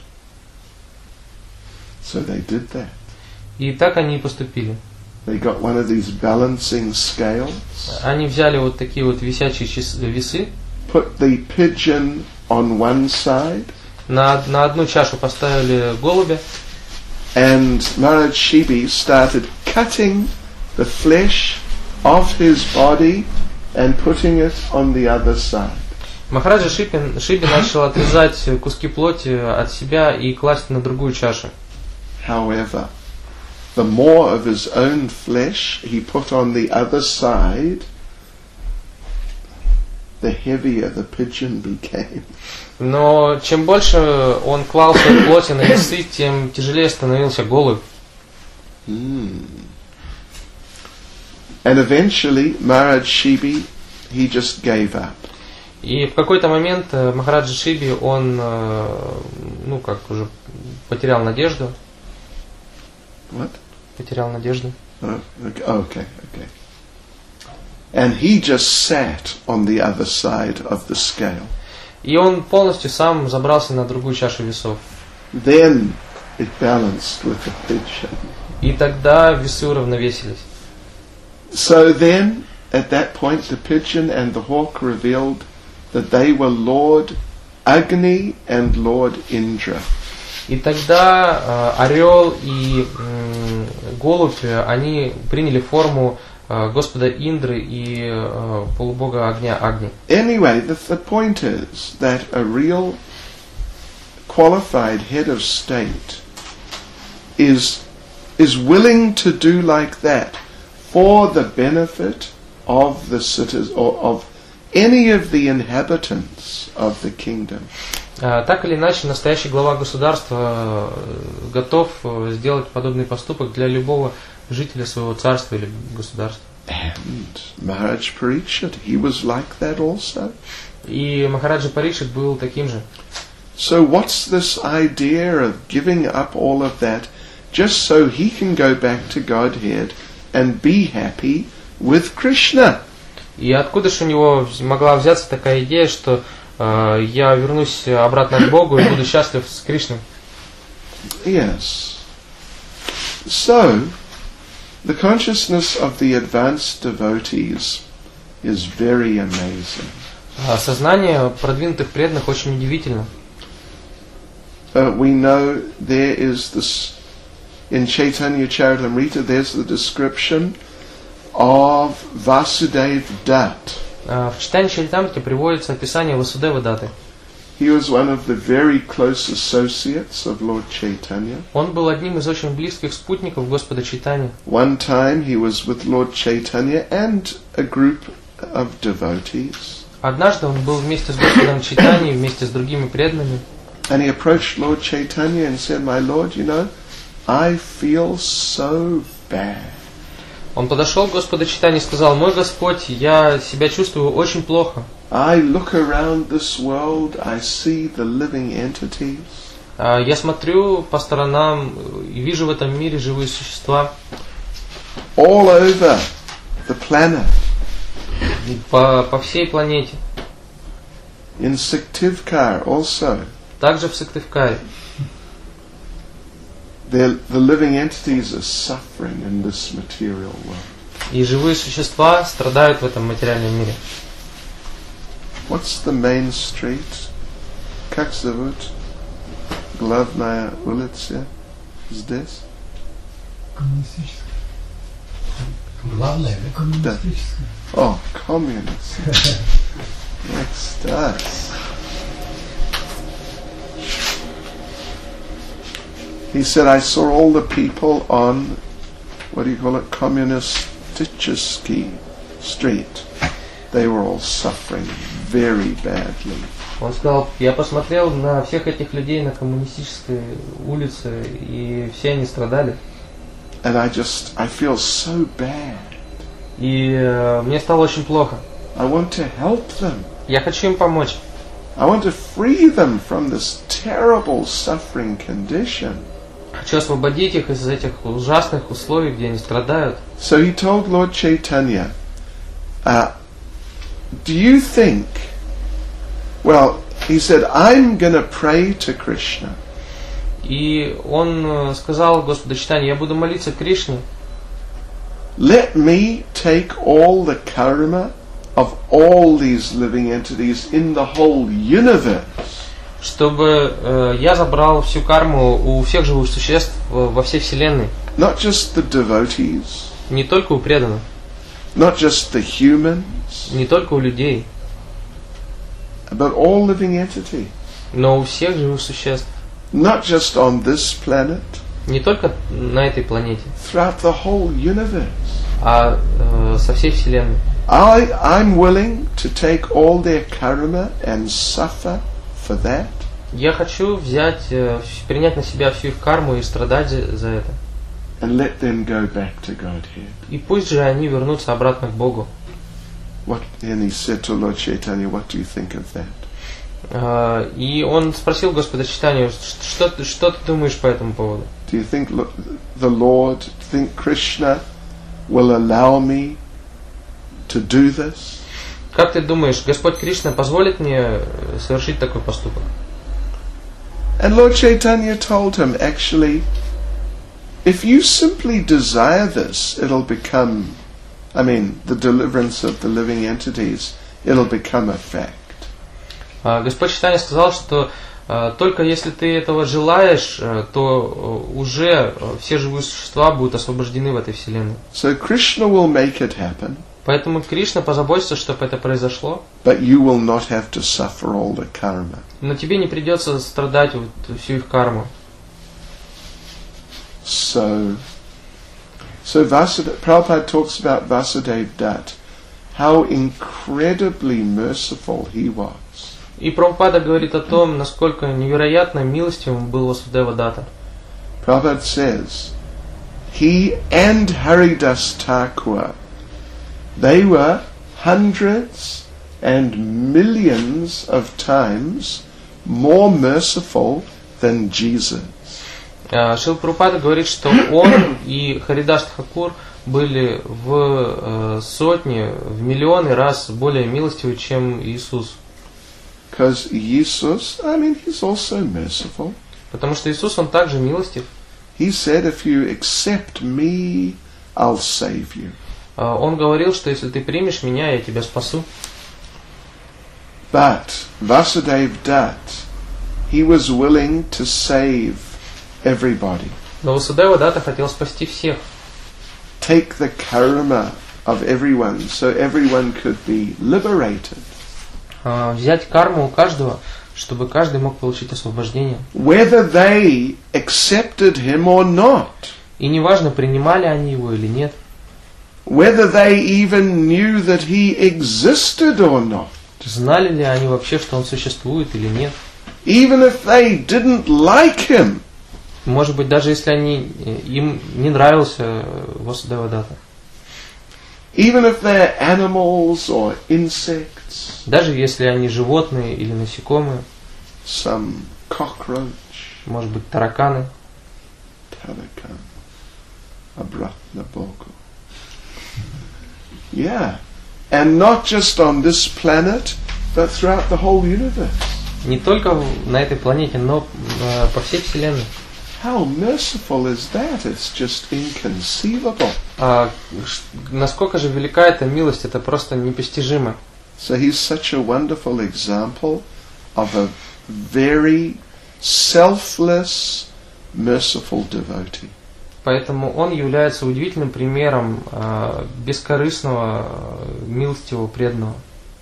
So they did that. И так они и поступили. They got one of these balancing scales. Они взяли вот такие вот висячие весы. Put the pigeon on one side. На, на одну чашу поставили голубя. And Maharaj Shibi started cutting the flesh of his body and putting it on the other side. Махараджа Шиби, Шиби начал отрезать куски плоти от себя и класть на другую чашу. However, the more of his own flesh he put on the other side, the heavier the pigeon became. Но чем больше он клал своей плоти на весы, тем тяжелее становился голубь. Mm. And eventually Maharaj Shibi, he just gave up. И в какой-то момент Махараджа Шиби, он, ну как, уже потерял надежду. What? Потерял надежду. Oh, okay, okay, okay. And he just sat on the other side of the scale. И он полностью сам забрался на другую чашу весов. Then it balanced with the pigeon. И тогда весы уравновесились. So then, at that point, the pigeon and the hawk revealed that they were Lord Agni and Lord Indra. И тогда э, орел и э, голубь, они приняли форму э, Господа Индры и э, полубога огня Агни. Anyway, the, the point is that a real qualified head of state is is willing to do like that for the benefit of the citizens or of any of the inhabitants of the kingdom. Так или иначе, настоящий глава государства готов сделать подобный поступок для любого жителя своего царства или государства. And Maharaj Parikshit, he was like that also. И Махараджа Парикшит был таким же. So what's this idea of giving up all of that just so he can go back to Godhead and be happy with Krishna? И откуда же у него могла взяться такая идея, что э, я вернусь обратно к Богу и буду счастлив с Кришной? Yes. So, the consciousness of the advanced devotees is very amazing. Сознание продвинутых преданных очень удивительно. Uh, we know there is this, in Chaitanya Charitamrita, there's the description of Vasudev Dutt. В читании Чаритамрити приводится описание Васудева Датты. He was one of the very close associates of Lord Chaitanya. Он был одним из очень близких спутников Господа Чайтаньи. One time he was with Lord Chaitanya and a group of devotees. Однажды он был вместе с Господом Чайтаньей, вместе с другими преданными. And he approached Lord Chaitanya and said, "My Lord, you know, I feel so bad." Он подошел к Господу Чайтанье и сказал: «Мой Господь, я себя чувствую очень плохо. I look around this world, I see the living entities. Я смотрю по сторонам и вижу в этом мире живые существа. All over the planet. По, по всей планете. In Syktyvkar also. Также в Сыктывкаре. The, the living entities are suffering in this material world. И живые существа страдают в этом материальном мире. What's the main street? Как зовут главная улица здесь? Коммунистическая. Главная, да? Коммунистическая. Oh, communist. Next us. He said, I saw all the people on, what do you call it, Kommunistisky Street. They were all suffering very badly. Он сказал: я посмотрел на всех этих людей на Коммунистической улице, и все они страдали. And I just, I feel so bad. И э, мне стало очень плохо. I want to help them. Я хочу им помочь. I want to free them from this terrible suffering condition. Хочу освободить их из этих ужасных условий, где они страдают. So he told Lord Chaitanya, uh, do you think, well, he said, I'm going to pray to Krishna. И он сказал Господу Чайтанье: я буду молиться Кришне. Let me take all the karma of all these living entities in the whole universe. Чтобы э, я забрал всю карму у всех живых существ во всей вселенной. Not just the devotees. Не только у преданных. Not just the humans. Не только у людей. But all living entities. Но у всех живых существ. Not just on this planet. Не только на этой планете. Throughout the whole universe. А э, со всей вселенной. I, I'm willing to take all their karma and suffer for that. Я хочу взять, э, принять на себя всю их карму и страдать за, за это. And let them go back to Godhead. И пусть же они вернутся обратно к Богу. What, and he said to Lord Chaitanya, what do you think of that? Uh, и он спросил Господа Чайтанью: что, что, что ты думаешь по этому поводу? Do you think the Lord, think Krishna will allow me to do this? Как ты думаешь, Господь Кришна позволит мне совершить такой поступок? And Lord Chaitanya told him, actually, if you simply desire this, it'll become, I mean, the deliverance of the living entities, it'll become a fact. Uh, Господь Чайтанья сказал, что uh, только если ты этого желаешь, uh, то uh, уже uh, все живые существа будут освобождены в этой вселенной. So Krishna will make it happen. Поэтому Кришна позаботится, чтобы это произошло. But you will not have to suffer all the karma. Но тебе не придется страдать вот всю их карму. So, so Vasudeva, Prabhupada talks about Vasudeva Dutt, how incredibly merciful he was. И Прабхупада говорит о том, насколько невероятно милостивым был Васудева Датта. Prabhupada says, he and Haridas Thakur, they were hundreds and millions of times more merciful than Jesus. Шрила Прабхупада говорит, что он и Харидас Тхакур были в э, сотни, в миллионы раз более милостивы, чем Иисус. Because Jesus, I mean, he's also merciful. Потому что Иисус, он также милостив. He said, if you accept me, I'll save you. Он говорил, что если ты примешь меня, я тебя спасу. But Vasudeva Dutt, he was willing to save everybody. Но Васудева Датта хотел спасти всех. Take the karma of everyone, so everyone could be liberated. Взять карму у каждого, чтобы каждый мог получить освобождение. Whether they accepted him or not. И неважно, принимали они его или нет. whether they even knew that he existed or not. Знали ли они вообще, что он существует или нет? Even if they didn't like him. Может быть, даже если они, им не нравился Васудевадатта. Even if they're animals or insects. Даже если они животные или насекомые. Some cockroach. Может быть, тараканы. Таракан. Обратно Богу. Yeah. And not just on this planet, but throughout the whole universe. Не только на этой планете, но э, по всей Вселенной. How merciful is that? It's just inconceivable. А, насколько же велика эта милость, это просто непостижимо. So he's such a wonderful example of a very selfless, merciful devotee. Поэтому он является удивительным примером э, бескорыстного, э, милостивого преданного.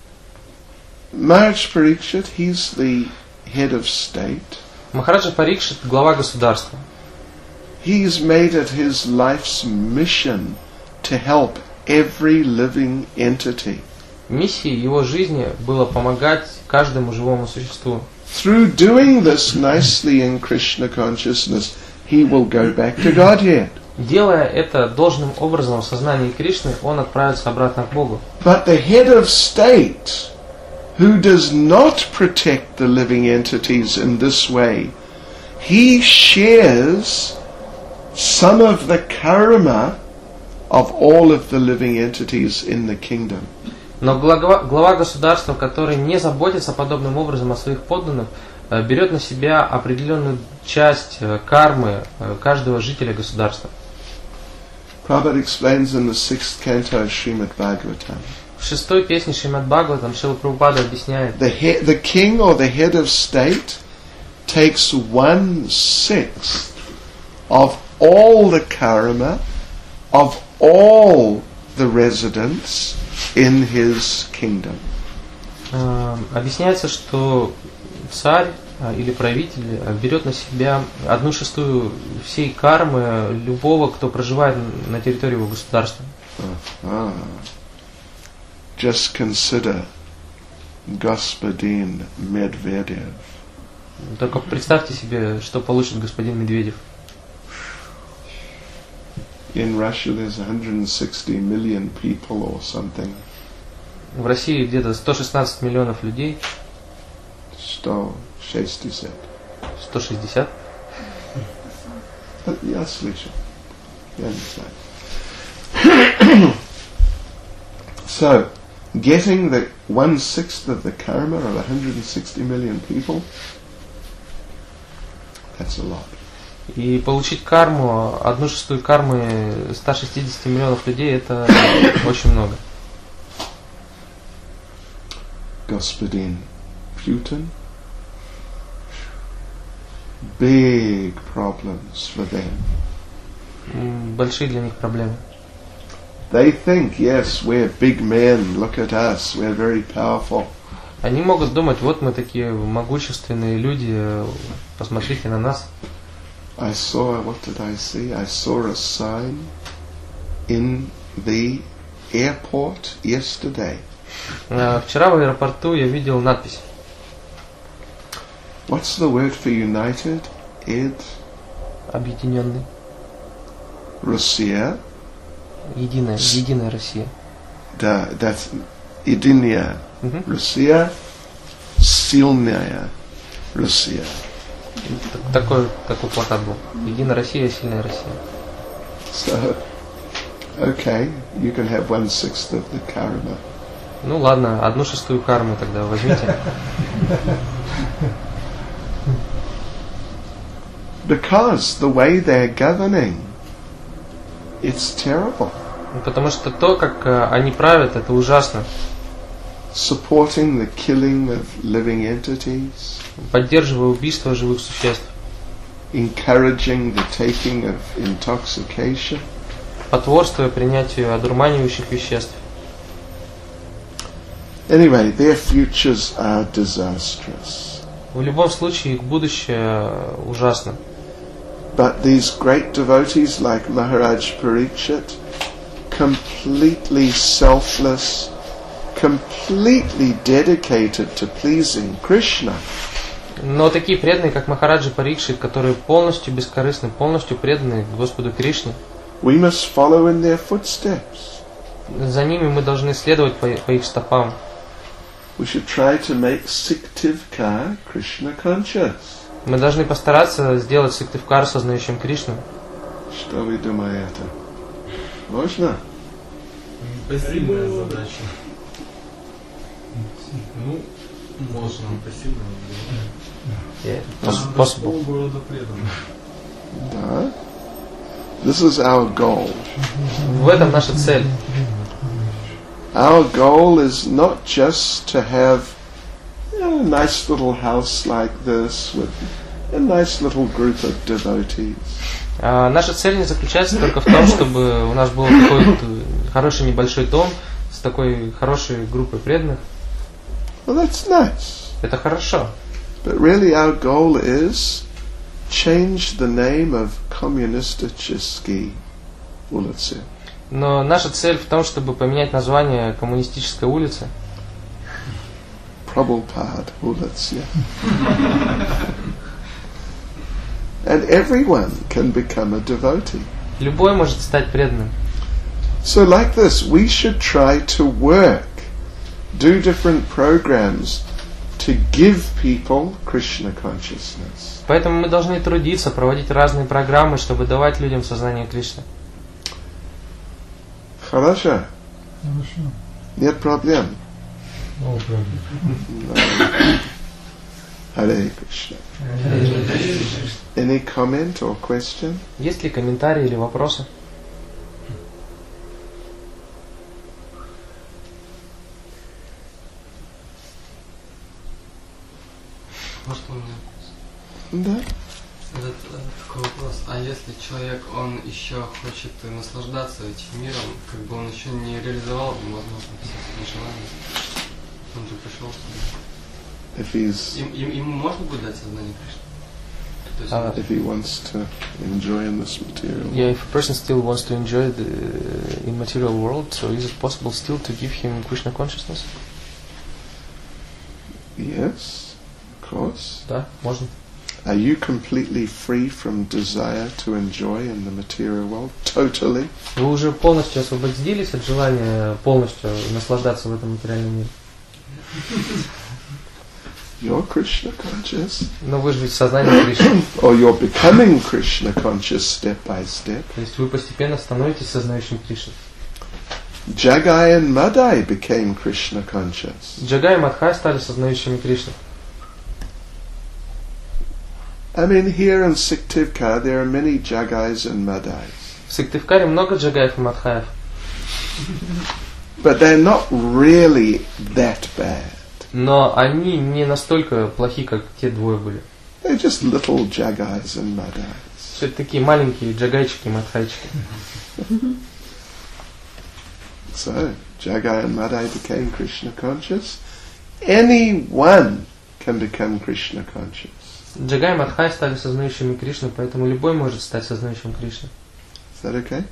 Maharaj Parikshit, he's the head of state. Махараджа Парикшит – глава государства. He's made it his life's mission to help every living entity. Миссией его жизни было помогать каждому живому существу. Through doing this nicely in Krishna consciousness, he will go back to Godhead. Делая это должным образом в сознании Кришны, он отправится обратно к Богу. But the head of state, who does not protect the living entities in this way, he shares some of the karma of all of the living entities in the kingdom. Но глава, глава государства, который не заботится подобным образом о своих подданных, берет на себя определенную часть кармы каждого жителя государства. Prabhupada explains in the sixth canto of Srimad Bhagavatam. В шестой песне Шримад Бхагаватам Шрила Прабхупада объясняет: The, he- the king or the head of state takes one sixth of all the karma of all the residents in his kingdom. э, объясняется, что царь э, или правитель э, берет на себя одну шестую всей кармы любого, кто проживает на территории его государства. Ah. Just consider Господин Medvedev. Только представьте себе, что получит господин Медведев. In Russia there's one hundred sixty million people or something. В России где-то сто шестнадцать миллионов людей. сто шестьдесят. сто шестьдесят. Я слышу. Я не знаю. So, getting the one sixth of the karma of one hundred sixty million people, that's a lot. И получить карму, одну шестую кармы ста шестидесяти миллионов людей, это очень много. Господин Putin, big problems for them. М, Большие для них проблемы. They think, yes, we're big men, look at us, we're very powerful. Они могут думать, вот мы такие могущественные люди, посмотрите на нас. I saw, what did I see? I saw a sign in the airport yesterday. Э, Вчера в аэропорту я видел надпись. What's the word for united? Ed? Объединенный. Russia? Единая, единая Россия. Да, that's Единая Мгм. Россия, сильная Россия. Так- Такой, такой плакат был. Единая Россия, сильная Россия. So, okay, you can have one sixth of the karma. Ну ладно, одну шестую карму тогда возьмите. Because the way they're governing, it's terrible. Потому что то, как э, они правят, это ужасно. Supporting the killing of living entities, Поддерживая убийство живых существ, encouraging the taking of intoxication. потворствуя принятию одурманивающих веществ. Anyway, their futures are disastrous. В любом случае, их будущее ужасно. But these great devotees like Maharaj Parikshit, completely selfless, completely dedicated to pleasing Krishna. Но такие преданные, как Махараджа Парикшит, которые полностью бескорыстны, полностью преданы Господу Кришне, We must follow in their footsteps. за ними мы должны следовать по, по их стопам. We should try to make Siktivkar Krishna conscious. Мы должны постараться сделать Сиктивкар сознающим Кришну. Что вы думаете? Можно? Пассивная задача. Ну, можно, пассивная. Yeah, possible. Полгорода преданных. Да. This is our goal. В этом наша цель. Our goal is not just to have you know, a nice little house like this with a nice little group of devotees. А наша цель не заключается только в том, чтобы у нас был такой вот хороший небольшой дом с такой хорошей группой преданных. Well, that's nice. Это хорошо. But really our goal is change the name of Коммунистический улицы. Но наша цель в том, чтобы поменять название коммунистической улицы. Prabhupada улицы. And everyone can become a devotee. Любой может стать преданным. So like this, we should try to work, do different programs to give people Krishna consciousness. Поэтому мы должны трудиться, проводить разные программы, чтобы давать людям сознание Кришны. Хорошо? Хорошо. Нет проблем? Ну, No. Hare Krishna. Any comment or question? Есть ли комментарии или вопросы? Может, у меня Да. этот, э, такой вопрос. А если человек, он еще хочет э, наслаждаться этим миром, как бы он еще не реализовал, возможно, все свои желания, он же пришел сюда. If he's Им, им- ему можно будет дать сознание Кришны? То есть, А, if he wants to enjoy in this material world. Yeah, if a person still wants to enjoy the in material world, so is it possible still to give him Krishna consciousness? Yes, of course. Да, можно. Are you completely free from desire to enjoy in the material world? Totally? Вы уже полностью освободились от желания полностью наслаждаться в этом материальном мире. You're Krishna conscious. Но вы же ведь сознание Кришны. Or you're becoming Krishna conscious step by step. То есть вы постепенно становитесь сознающим Кришны. Jagai and Madai became Krishna conscious. Джагай и Мадхай стали сознающими Кришны. I mean, here in Siktivkar there are many Jagais and Madais. В Сыктывкаре много джагаев и Мадхаев. But they're not really that bad. Но они не настолько плохи, как те двое были. They're just little Jagais and Madais. Все это такие маленькие джагайчики и Мадхайчики. So, Jagai and Madai became Krishna conscious. Anyone can become Krishna conscious. Джагай и Мадхай стали сознающими Кришны, поэтому любой может стать сознающим Кришны. Is that okay?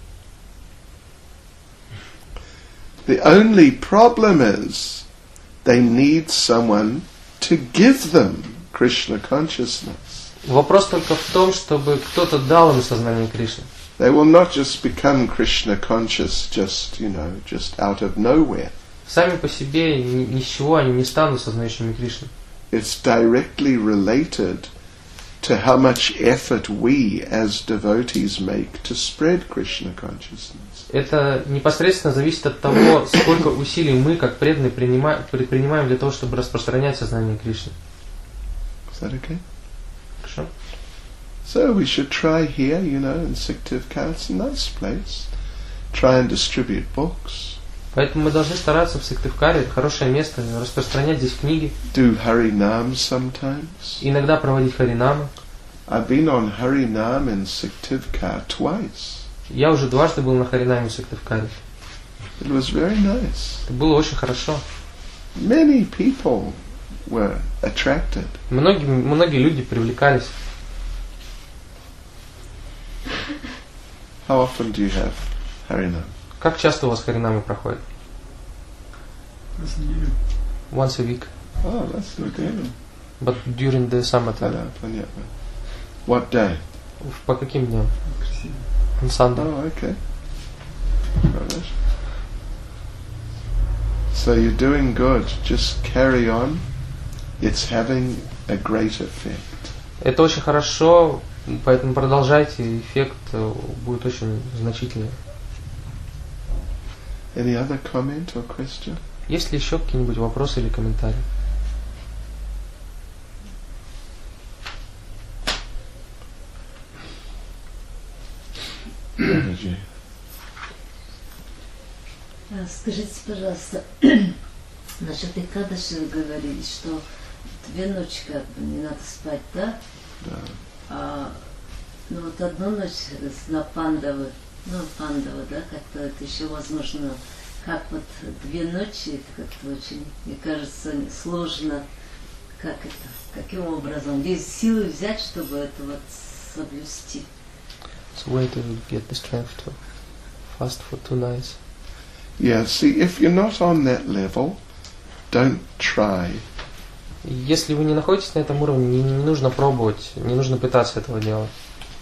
The only problem is they need someone to give them Krishna consciousness. Вопрос только в том, чтобы кто-то дал им сознание Кришны. They will not just become Krishna conscious just, you know, just out of nowhere. Сами по себе ни, ни с чего они не станут сознающими Кришны. It's directly related to how much effort we as devotees make to spread Krishna consciousness. Это непосредственно зависит от того, сколько усилий мы, как преданные, принимаем, предпринимаем для того, чтобы распространять сознание Кришны. Is that okay? Хорошо? So we should try here, you know, in Siktivkar, it's a nice place. Try and distribute books. Поэтому мы должны стараться в Сыктывкаре, это хорошее место, распространять здесь книги, Do Harinam sometimes. иногда проводить харинамы. I've been on Harinam in Siktivkar twice. Я уже дважды был на харинаме в Сыктывкаре. It was very nice. Это было очень хорошо. Many people were attracted. Многие, многие люди привлекались. How often do you have Harinam? Как часто у вас харинамы проходит? Раз в неделю. Once a week. Oh, that's good. Yeah. But during the summer Да, time. да, понятно. What day? По каким дням? Воскресенье. On Sunday. Oh, okay. Right. So you're doing good. Just carry on. It's having a great effect. Это очень хорошо, поэтому продолжайте, эффект э, будет очень значительный. Any other comment or question? Есть ли еще какие-нибудь вопросы или комментарии? Energy. А, Скажите, пожалуйста, насчет Экадаши вы говорили, что две ночи как бы не надо спать, да? Да. А, ну вот одну ночь на Пандавы, ну Пандава, да, как-то это еще возможно. Как вот две ночи, это как-то очень, мне кажется, сложно. Как это, каким образом? Где силы взять, чтобы это вот соблюсти? So where to get the strength to fast for two nights? Yeah, see, if you're not on that level, don't try. Если вы не находитесь на этом уровне, не, не нужно пробовать, не нужно пытаться этого делать.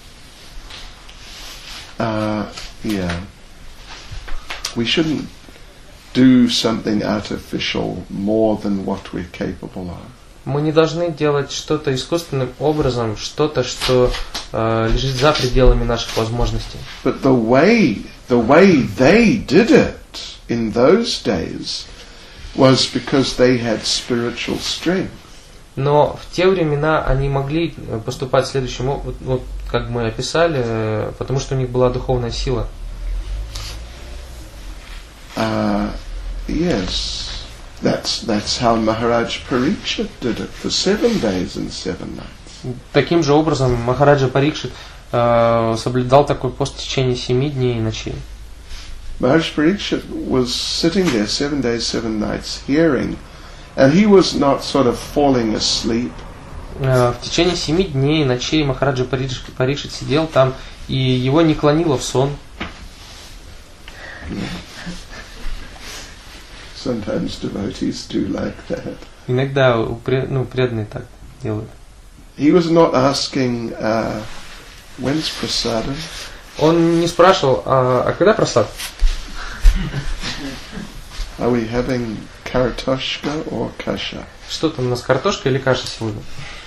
Uh, yeah. We shouldn't do something artificial more than what we're capable of. Мы не должны делать что-то искусственным образом, что-то, что э, лежит за пределами наших возможностей. But the way, the way they did it in those days was because they had spiritual strength. Но в те времена они могли поступать следующим образом, вот, как мы описали, э, потому что у них была духовная сила. Uh, yes. That's that's how Maharaj Parikshit did it for seven days and seven nights. Таким же образом Махараджа Парикшит э, соблюдал такой пост в течение семи дней и ночей. Maharaj Parikshit was sitting there seven days, seven nights, hearing, and he was not sort of falling asleep. Э, в течение семи дней и ночей Махараджа Парикшит, Парикшит сидел там, и его не клонило в сон. Sometimes devotees do like that. Иногда ну, преданные так делают. He was not asking, uh, when's prasadam? Он не спрашивал, а, а когда просад? Are we having karatoshka or kasha? Что там у нас, картошка или каша сегодня?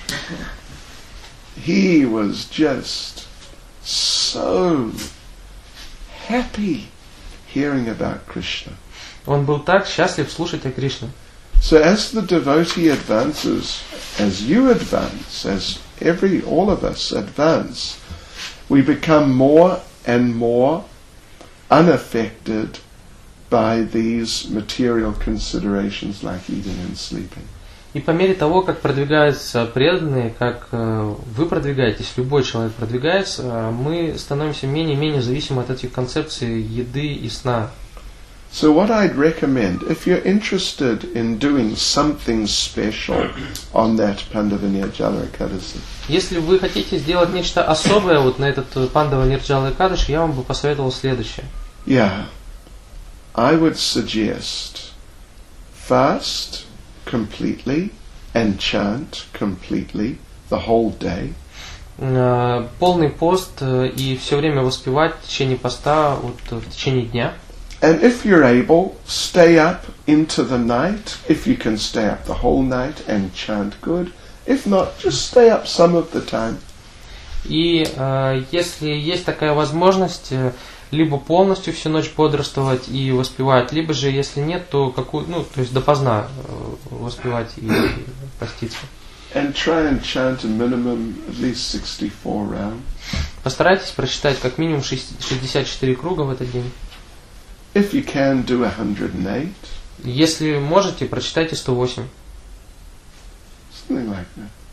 He was just so happy hearing about Krishna. Он был так счастлив слушать о Кришне. So as the devotee advances, as you advance, as every, all of us advance, we become more and more unaffected by these material considerations like eating and sleeping. И по мере того, как продвигаются преданные, как э, вы продвигаетесь, любой человек продвигается, э, мы становимся менее и менее зависимы от этих концепций еды и сна. So what I'd recommend, if you're interested in doing something special on that Pandava Nirjala Ekadasi, Если вы хотите сделать нечто особое вот на этот Пандава Нирджала Экадаши, я вам бы посоветовал следующее. yeah, I would suggest fast completely and chant completely the whole day. Э, полный пост э, и все время воспевать в течение поста, вот, в течение дня. And if you're able, stay up into the night, if you can stay up the whole night and chant good. If not, just stay up some of the time. И э, если есть такая возможность, э, либо полностью всю ночь бодрствовать и воспевать, либо же, если нет, то какую, ну, то есть допоздна э, воспевать и поститься. And try and chant a minimum at least sixty-four rounds. Постарайтесь прочитать как минимум шестьдесят четыре круга в этот день. If you can, do one hundred eight. Если можете, прочитайте сто восемь. Something like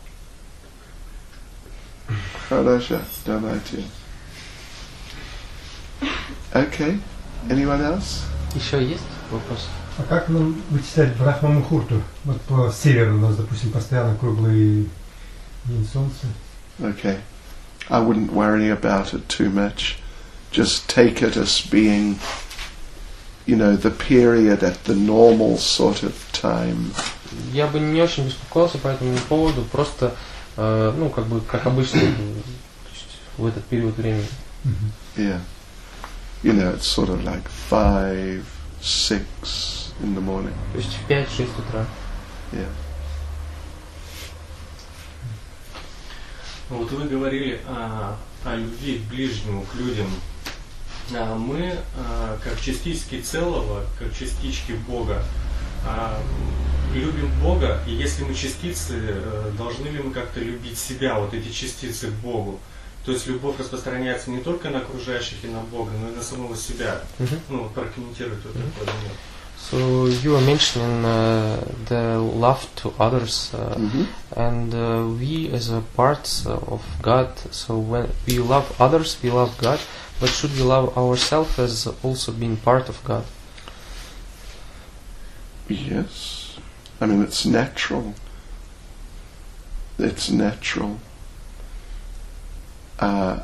that. Хорошо, давайте. Okay. Anyone else? Еще есть вопрос? А как нам вычислять Брахма-мухурту? Вот по северу у нас, допустим, постоянно круглый день солнца. Okay. I wouldn't worry about it too much. Just take it as being you know, the period at the normal sort of time. Я бы не очень беспокоился по этому поводу, просто, э, ну, как бы, как обычно, в этот период времени. Yeah. You know, it's sort of like five, six in the morning. То есть в пять-шесть утра. Yeah. Вот вы говорили о, о любви к ближнему, к людям. А мы, а, как частички целого, как частички Бога, а, любим Бога, и если мы частицы, должны ли мы как-то любить себя, вот эти частицы к Богу? То есть любовь распространяется не только на окружающих и на Бога, но и на самого себя. Mm-hmm. Ну, прокомментируйте вот mm-hmm. такой момент. So you were mentioning uh, the love to others, uh, mm-hmm. and uh, we as a part of God. So when we love others, we love God. But should we love ourselves as also being part of God? Yes. I mean, it's natural. It's natural uh,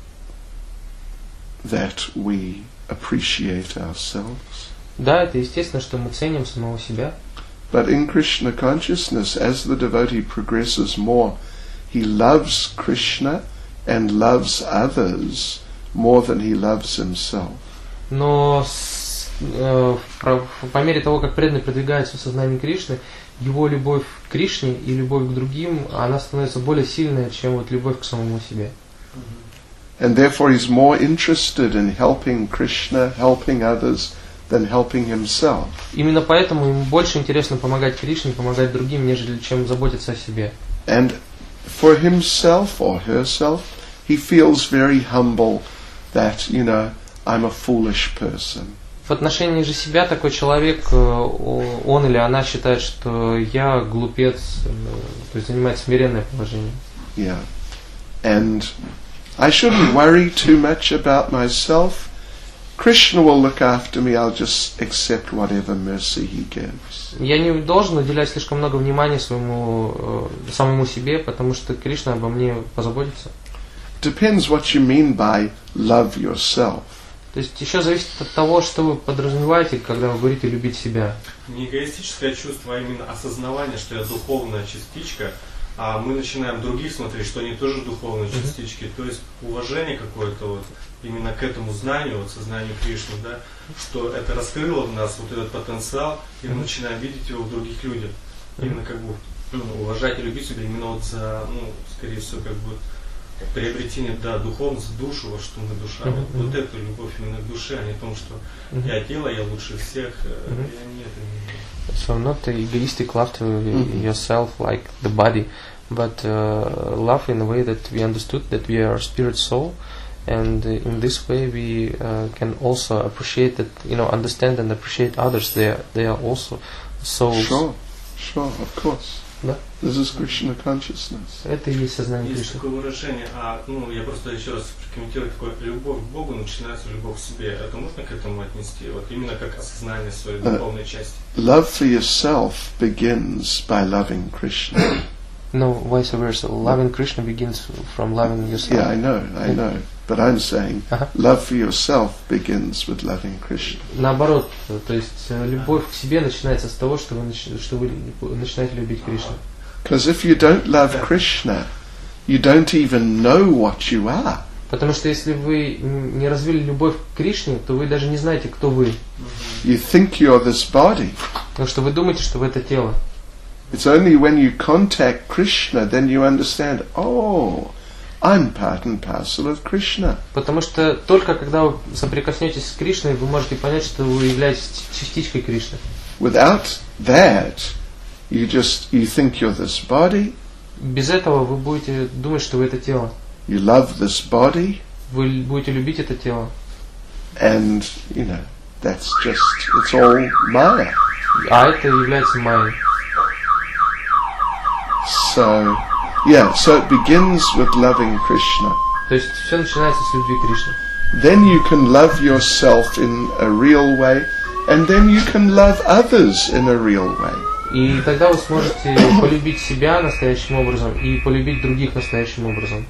that we appreciate ourselves. Да, это естественно, что мы ценим самого себя. But in Krishna consciousness, as the devotee progresses more, he loves Krishna and loves others more than he loves himself. Но с, э, про, по мере того, как преданный продвигается в сознании Кришны, его любовь к Кришне и любовь к другим, она становится более сильной, чем вот любовь к самому себе. And therefore he's more interested in helping Krishna, helping others, than helping himself. Именно поэтому ему больше интересно помогать Кришне, помогать другим, нежели чем заботиться о себе. And for himself or herself, he feels very humble that, you know, I'm a foolish person. В отношении же себя такой человек, он или она считает, что я глупец, то есть занимает смиренное положение. Yeah. And I shouldn't worry too much about myself. Krishna will look after me, I'll just accept whatever mercy he gives. Я не должен уделять слишком много внимания своему самому себе, потому что Кришна обо мне позаботится. Depends what you mean by love yourself. То есть еще зависит от того, что вы подразумеваете, когда вы говорите любить себя. Не эгоистическое чувство, а именно осознавание, что я духовная частичка, а мы начинаем других смотреть, что они тоже духовные mm-hmm. частички. То есть уважение какое-то вот именно к этому знанию, вот сознанию Кришны, да, что это раскрыло в нас вот этот потенциал, и мы начинаем видеть его в других людях. Именно как бы ну, уважать и любить себя именно вот за, ну, скорее всего, как бы приобретение, да, духовности, душу, вот что мы душа. Mm-hmm. Вот, вот эту любовь именно к душе, а не о том, что mm-hmm. я тело, я лучше всех, mm-hmm. я не это не. So not the egoistic love to mm-hmm. yourself like the body, but uh, love in a way that we understood that we are spirit soul. And in this way, we uh, can also appreciate that, you know, understand and appreciate others. They are, they are also souls. Sure, sure, of course. Да. This is Krishna consciousness. Это и есть сознание Есть Кришны. такое выражение, а, ну, я просто еще раз прокомментирую такое: любовь к Богу начинается любовь к себе. Это можно к этому отнести? Вот именно как осознание своей духовной uh, части. Love for yourself begins by loving Krishna. No, vice versa. Loving Krishna begins from loving yourself. Yeah, I know, I know. But I'm saying, uh-huh. love for yourself begins with loving Krishna. Наоборот, то есть любовь к себе начинается с того, что вы, нач- что вы начинаете любить Кришну. Because if you don't love Krishna, you don't even know what you are. Потому что если вы не развили любовь к Кришне, то вы даже не знаете, кто вы. You think you're this body. Потому что вы думаете, что вы это тело. It's only when you contact Krishna then you understand, oh, I'm part and parcel of Krishna. Потому что только когда вы соприкоснетесь с Кришной, вы можете понять, что вы являетесь частичкой Кришны. Without that, you just you think you're this body. Без этого вы будете думать, что вы это тело. You love this body. Вы будете любить это тело. And you know that's just it's all Maya. А это является майей. So, yeah, so it begins with loving Krishna. То есть все начинается с любви к Кришне. Then you can love yourself in a real way, and then you can love others in a real way. И тогда вы сможете полюбить себя настоящим образом и полюбить других настоящим образом.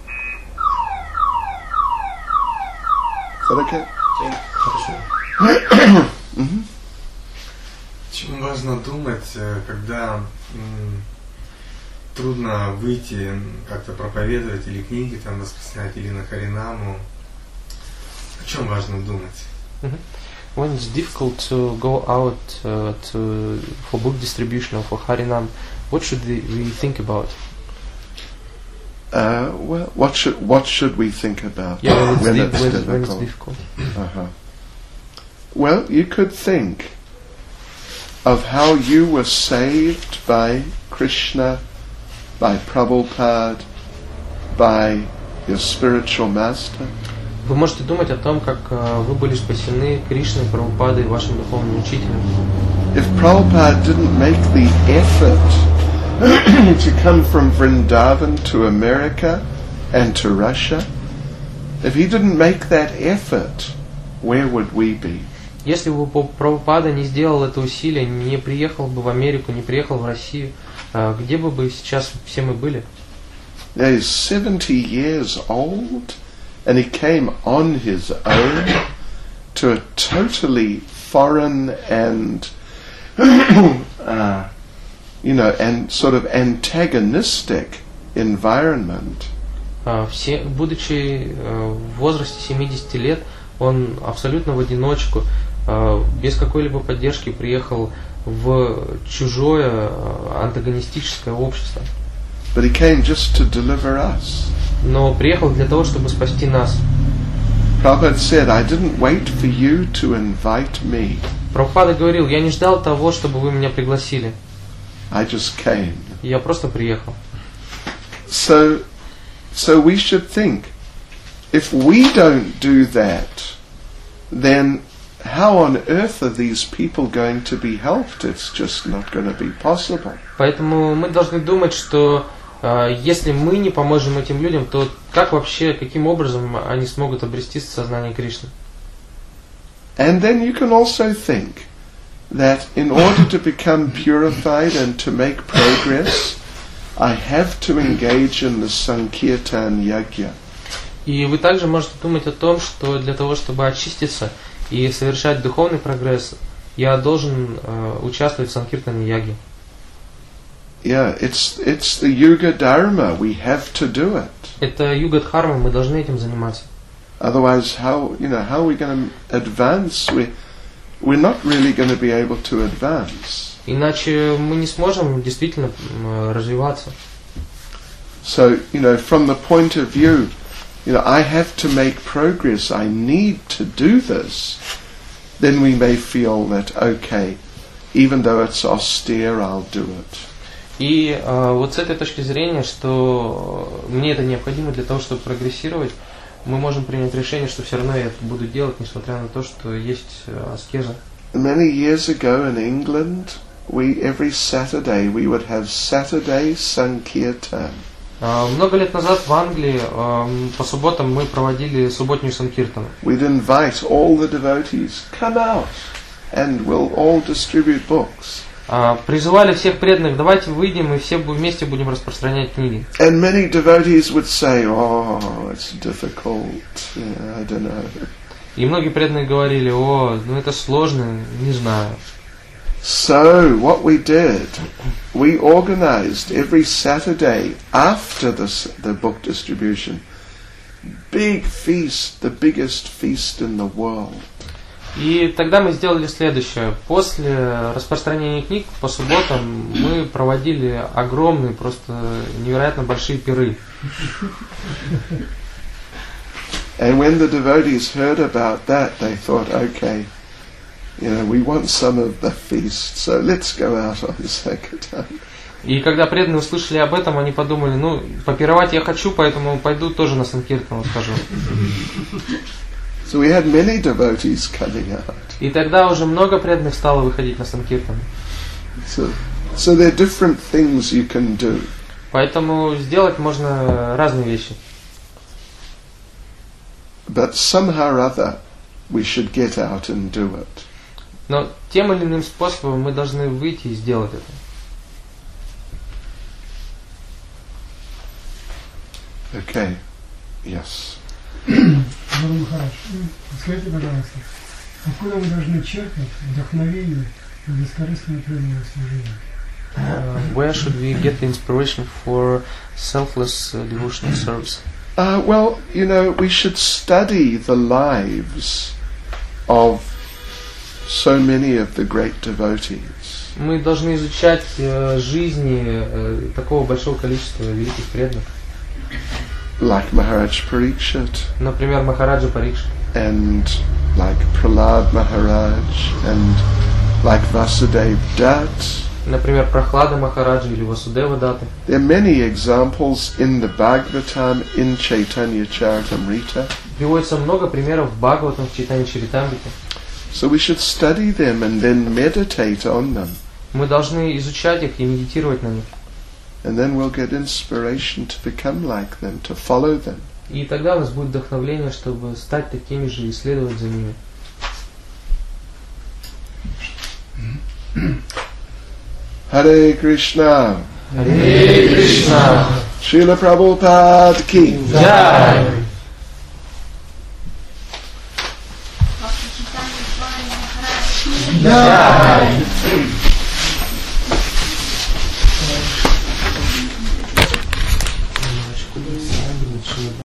Is that okay? Хорошо. Mm-hmm. Чем важно думать, когда м, трудно выйти как-то проповедовать или книги там распространять, или на Харинаму? О чем важно думать? Mm-hmm. When it's difficult to go out uh, to for book distribution or for Harinam, what should we, we think about? Uh, well, what should what should we think about yeah, when, it's when, di- it's when, difficult? when it's difficult? Uh-huh. Well, you could think of how you were saved by Krishna, by Prabhupada, by your spiritual master. Вы можете думать о том, как uh, вы были спасены Кришной, Прабхупадой, вашим духовным учителем. If Prabhupada didn't make the effort to come from Vrindavan to America and to Russia, if he didn't make that effort, where would we be? Если бы Прабхупада не сделал это усилие, не приехал бы в Америку, не приехал в Россию, uh, где бы бы сейчас все мы были? Now he's seventy years old. And he came on his own to a totally foreign and, uh, you know, and sort of antagonistic environment. Uh, все, будучи uh, в возрасте семидесяти лет, он абсолютно в одиночку, uh, без какой-либо поддержки приехал в чужое uh, антагонистическое общество. But he came just to deliver us. Но приехал для того, чтобы спасти нас. Prabhupada said, I didn't wait for you to invite me. Прабхупада говорил, я не ждал того, чтобы вы меня пригласили. I just came. Я просто приехал. So, so we should think, if we don't do that, then how on earth are these people going to be helped? It's just not going to be possible. Поэтому мы должны думать, что если мы не поможем этим людям, то как вообще, каким образом они смогут обрести сознание Кришны? And then you can also think that in order to become purified and to make progress, I have to engage in the Sankirtan Yajna. И вы также можете думать о том, что для того, чтобы очиститься и совершать духовный прогресс, я должен uh, участвовать в Санкиртане Яге. Yeah, it's it's the Yuga Dharma. We have to do it. Это юга дхарма, мы должны этим заниматься. Otherwise, how you know how are we going to advance? We we're not really going to be able to advance. Иначе мы не сможем действительно развиваться. So you know, from the point of view, you know, I have to make progress. I need to do this. Then we may feel that okay, even though it's austere, I'll do it. И э, вот с этой точки зрения, что мне это необходимо для того, чтобы прогрессировать, мы можем принять решение, что все равно я это буду делать, несмотря на то, что есть э, аскеза. Many years ago in England, we every Saturday we would have Saturday Sankirtan. Э, много лет назад в Англии э, по субботам мы проводили субботнюю санкиртану. We'd invite all the devotees, come out, and we'll all distribute books. Призывали всех преданных, давайте выйдем и все вместе будем распространять книги. And many devotees would say, oh, it's difficult, yeah, I don't know. И многие преданные говорили, о, ну это сложно, не знаю. So what we did, we organized every Saturday after the the book distribution, big feast, the biggest feast in the world. И тогда мы сделали следующее. После распространения книг по субботам мы проводили огромные, просто невероятно большие пиры. And when the devotees heard about that, they thought, okay, you know, we want some of the feast, so let's go out on Sankirtan. И когда преданные услышали об этом, они подумали, ну, попировать я хочу, поэтому пойду тоже на Санкиртан схожу. So we had many devotees coming out. И тогда уже много преданных стало выходить на Санкиртан. So, so there are different things you can do. Поэтому сделать можно разные вещи. But somehow or other, we should get out and do it. Но тем или иным способом мы должны выйти и сделать это. Okay. Yes. Гуру Махарадж, скажите, пожалуйста, откуда мы должны черпать вдохновение Бескорыстное преданное служение. Uh, where should we get the inspiration for selfless uh, devotional service? Uh, well, you know, we should study the lives of so many of the great devotees. Мы должны изучать э, жизни э, такого большого количества великих преданных. Like Maharaj Parikshit. Например, Махараджа Парикшит. And like Prahlad Maharaj and like Vasudev Dutt. Например, Прохлада Махараджа или Васудева Датта. There are many examples in the Bhagavatam, in Chaitanya Charitamrita. Приводится много примеров в Бхагаватам, в Чайтанья Чаритамрите. So we should study them and then meditate on them. Мы должны изучать их и медитировать на них. And then we'll get inspiration to become like them, to follow them. И тогда у нас будет вдохновление, чтобы стать такими же и следовать за ними. Hare Krishna. Hare Krishna. Srila Prabhupada ki. Jai. Да!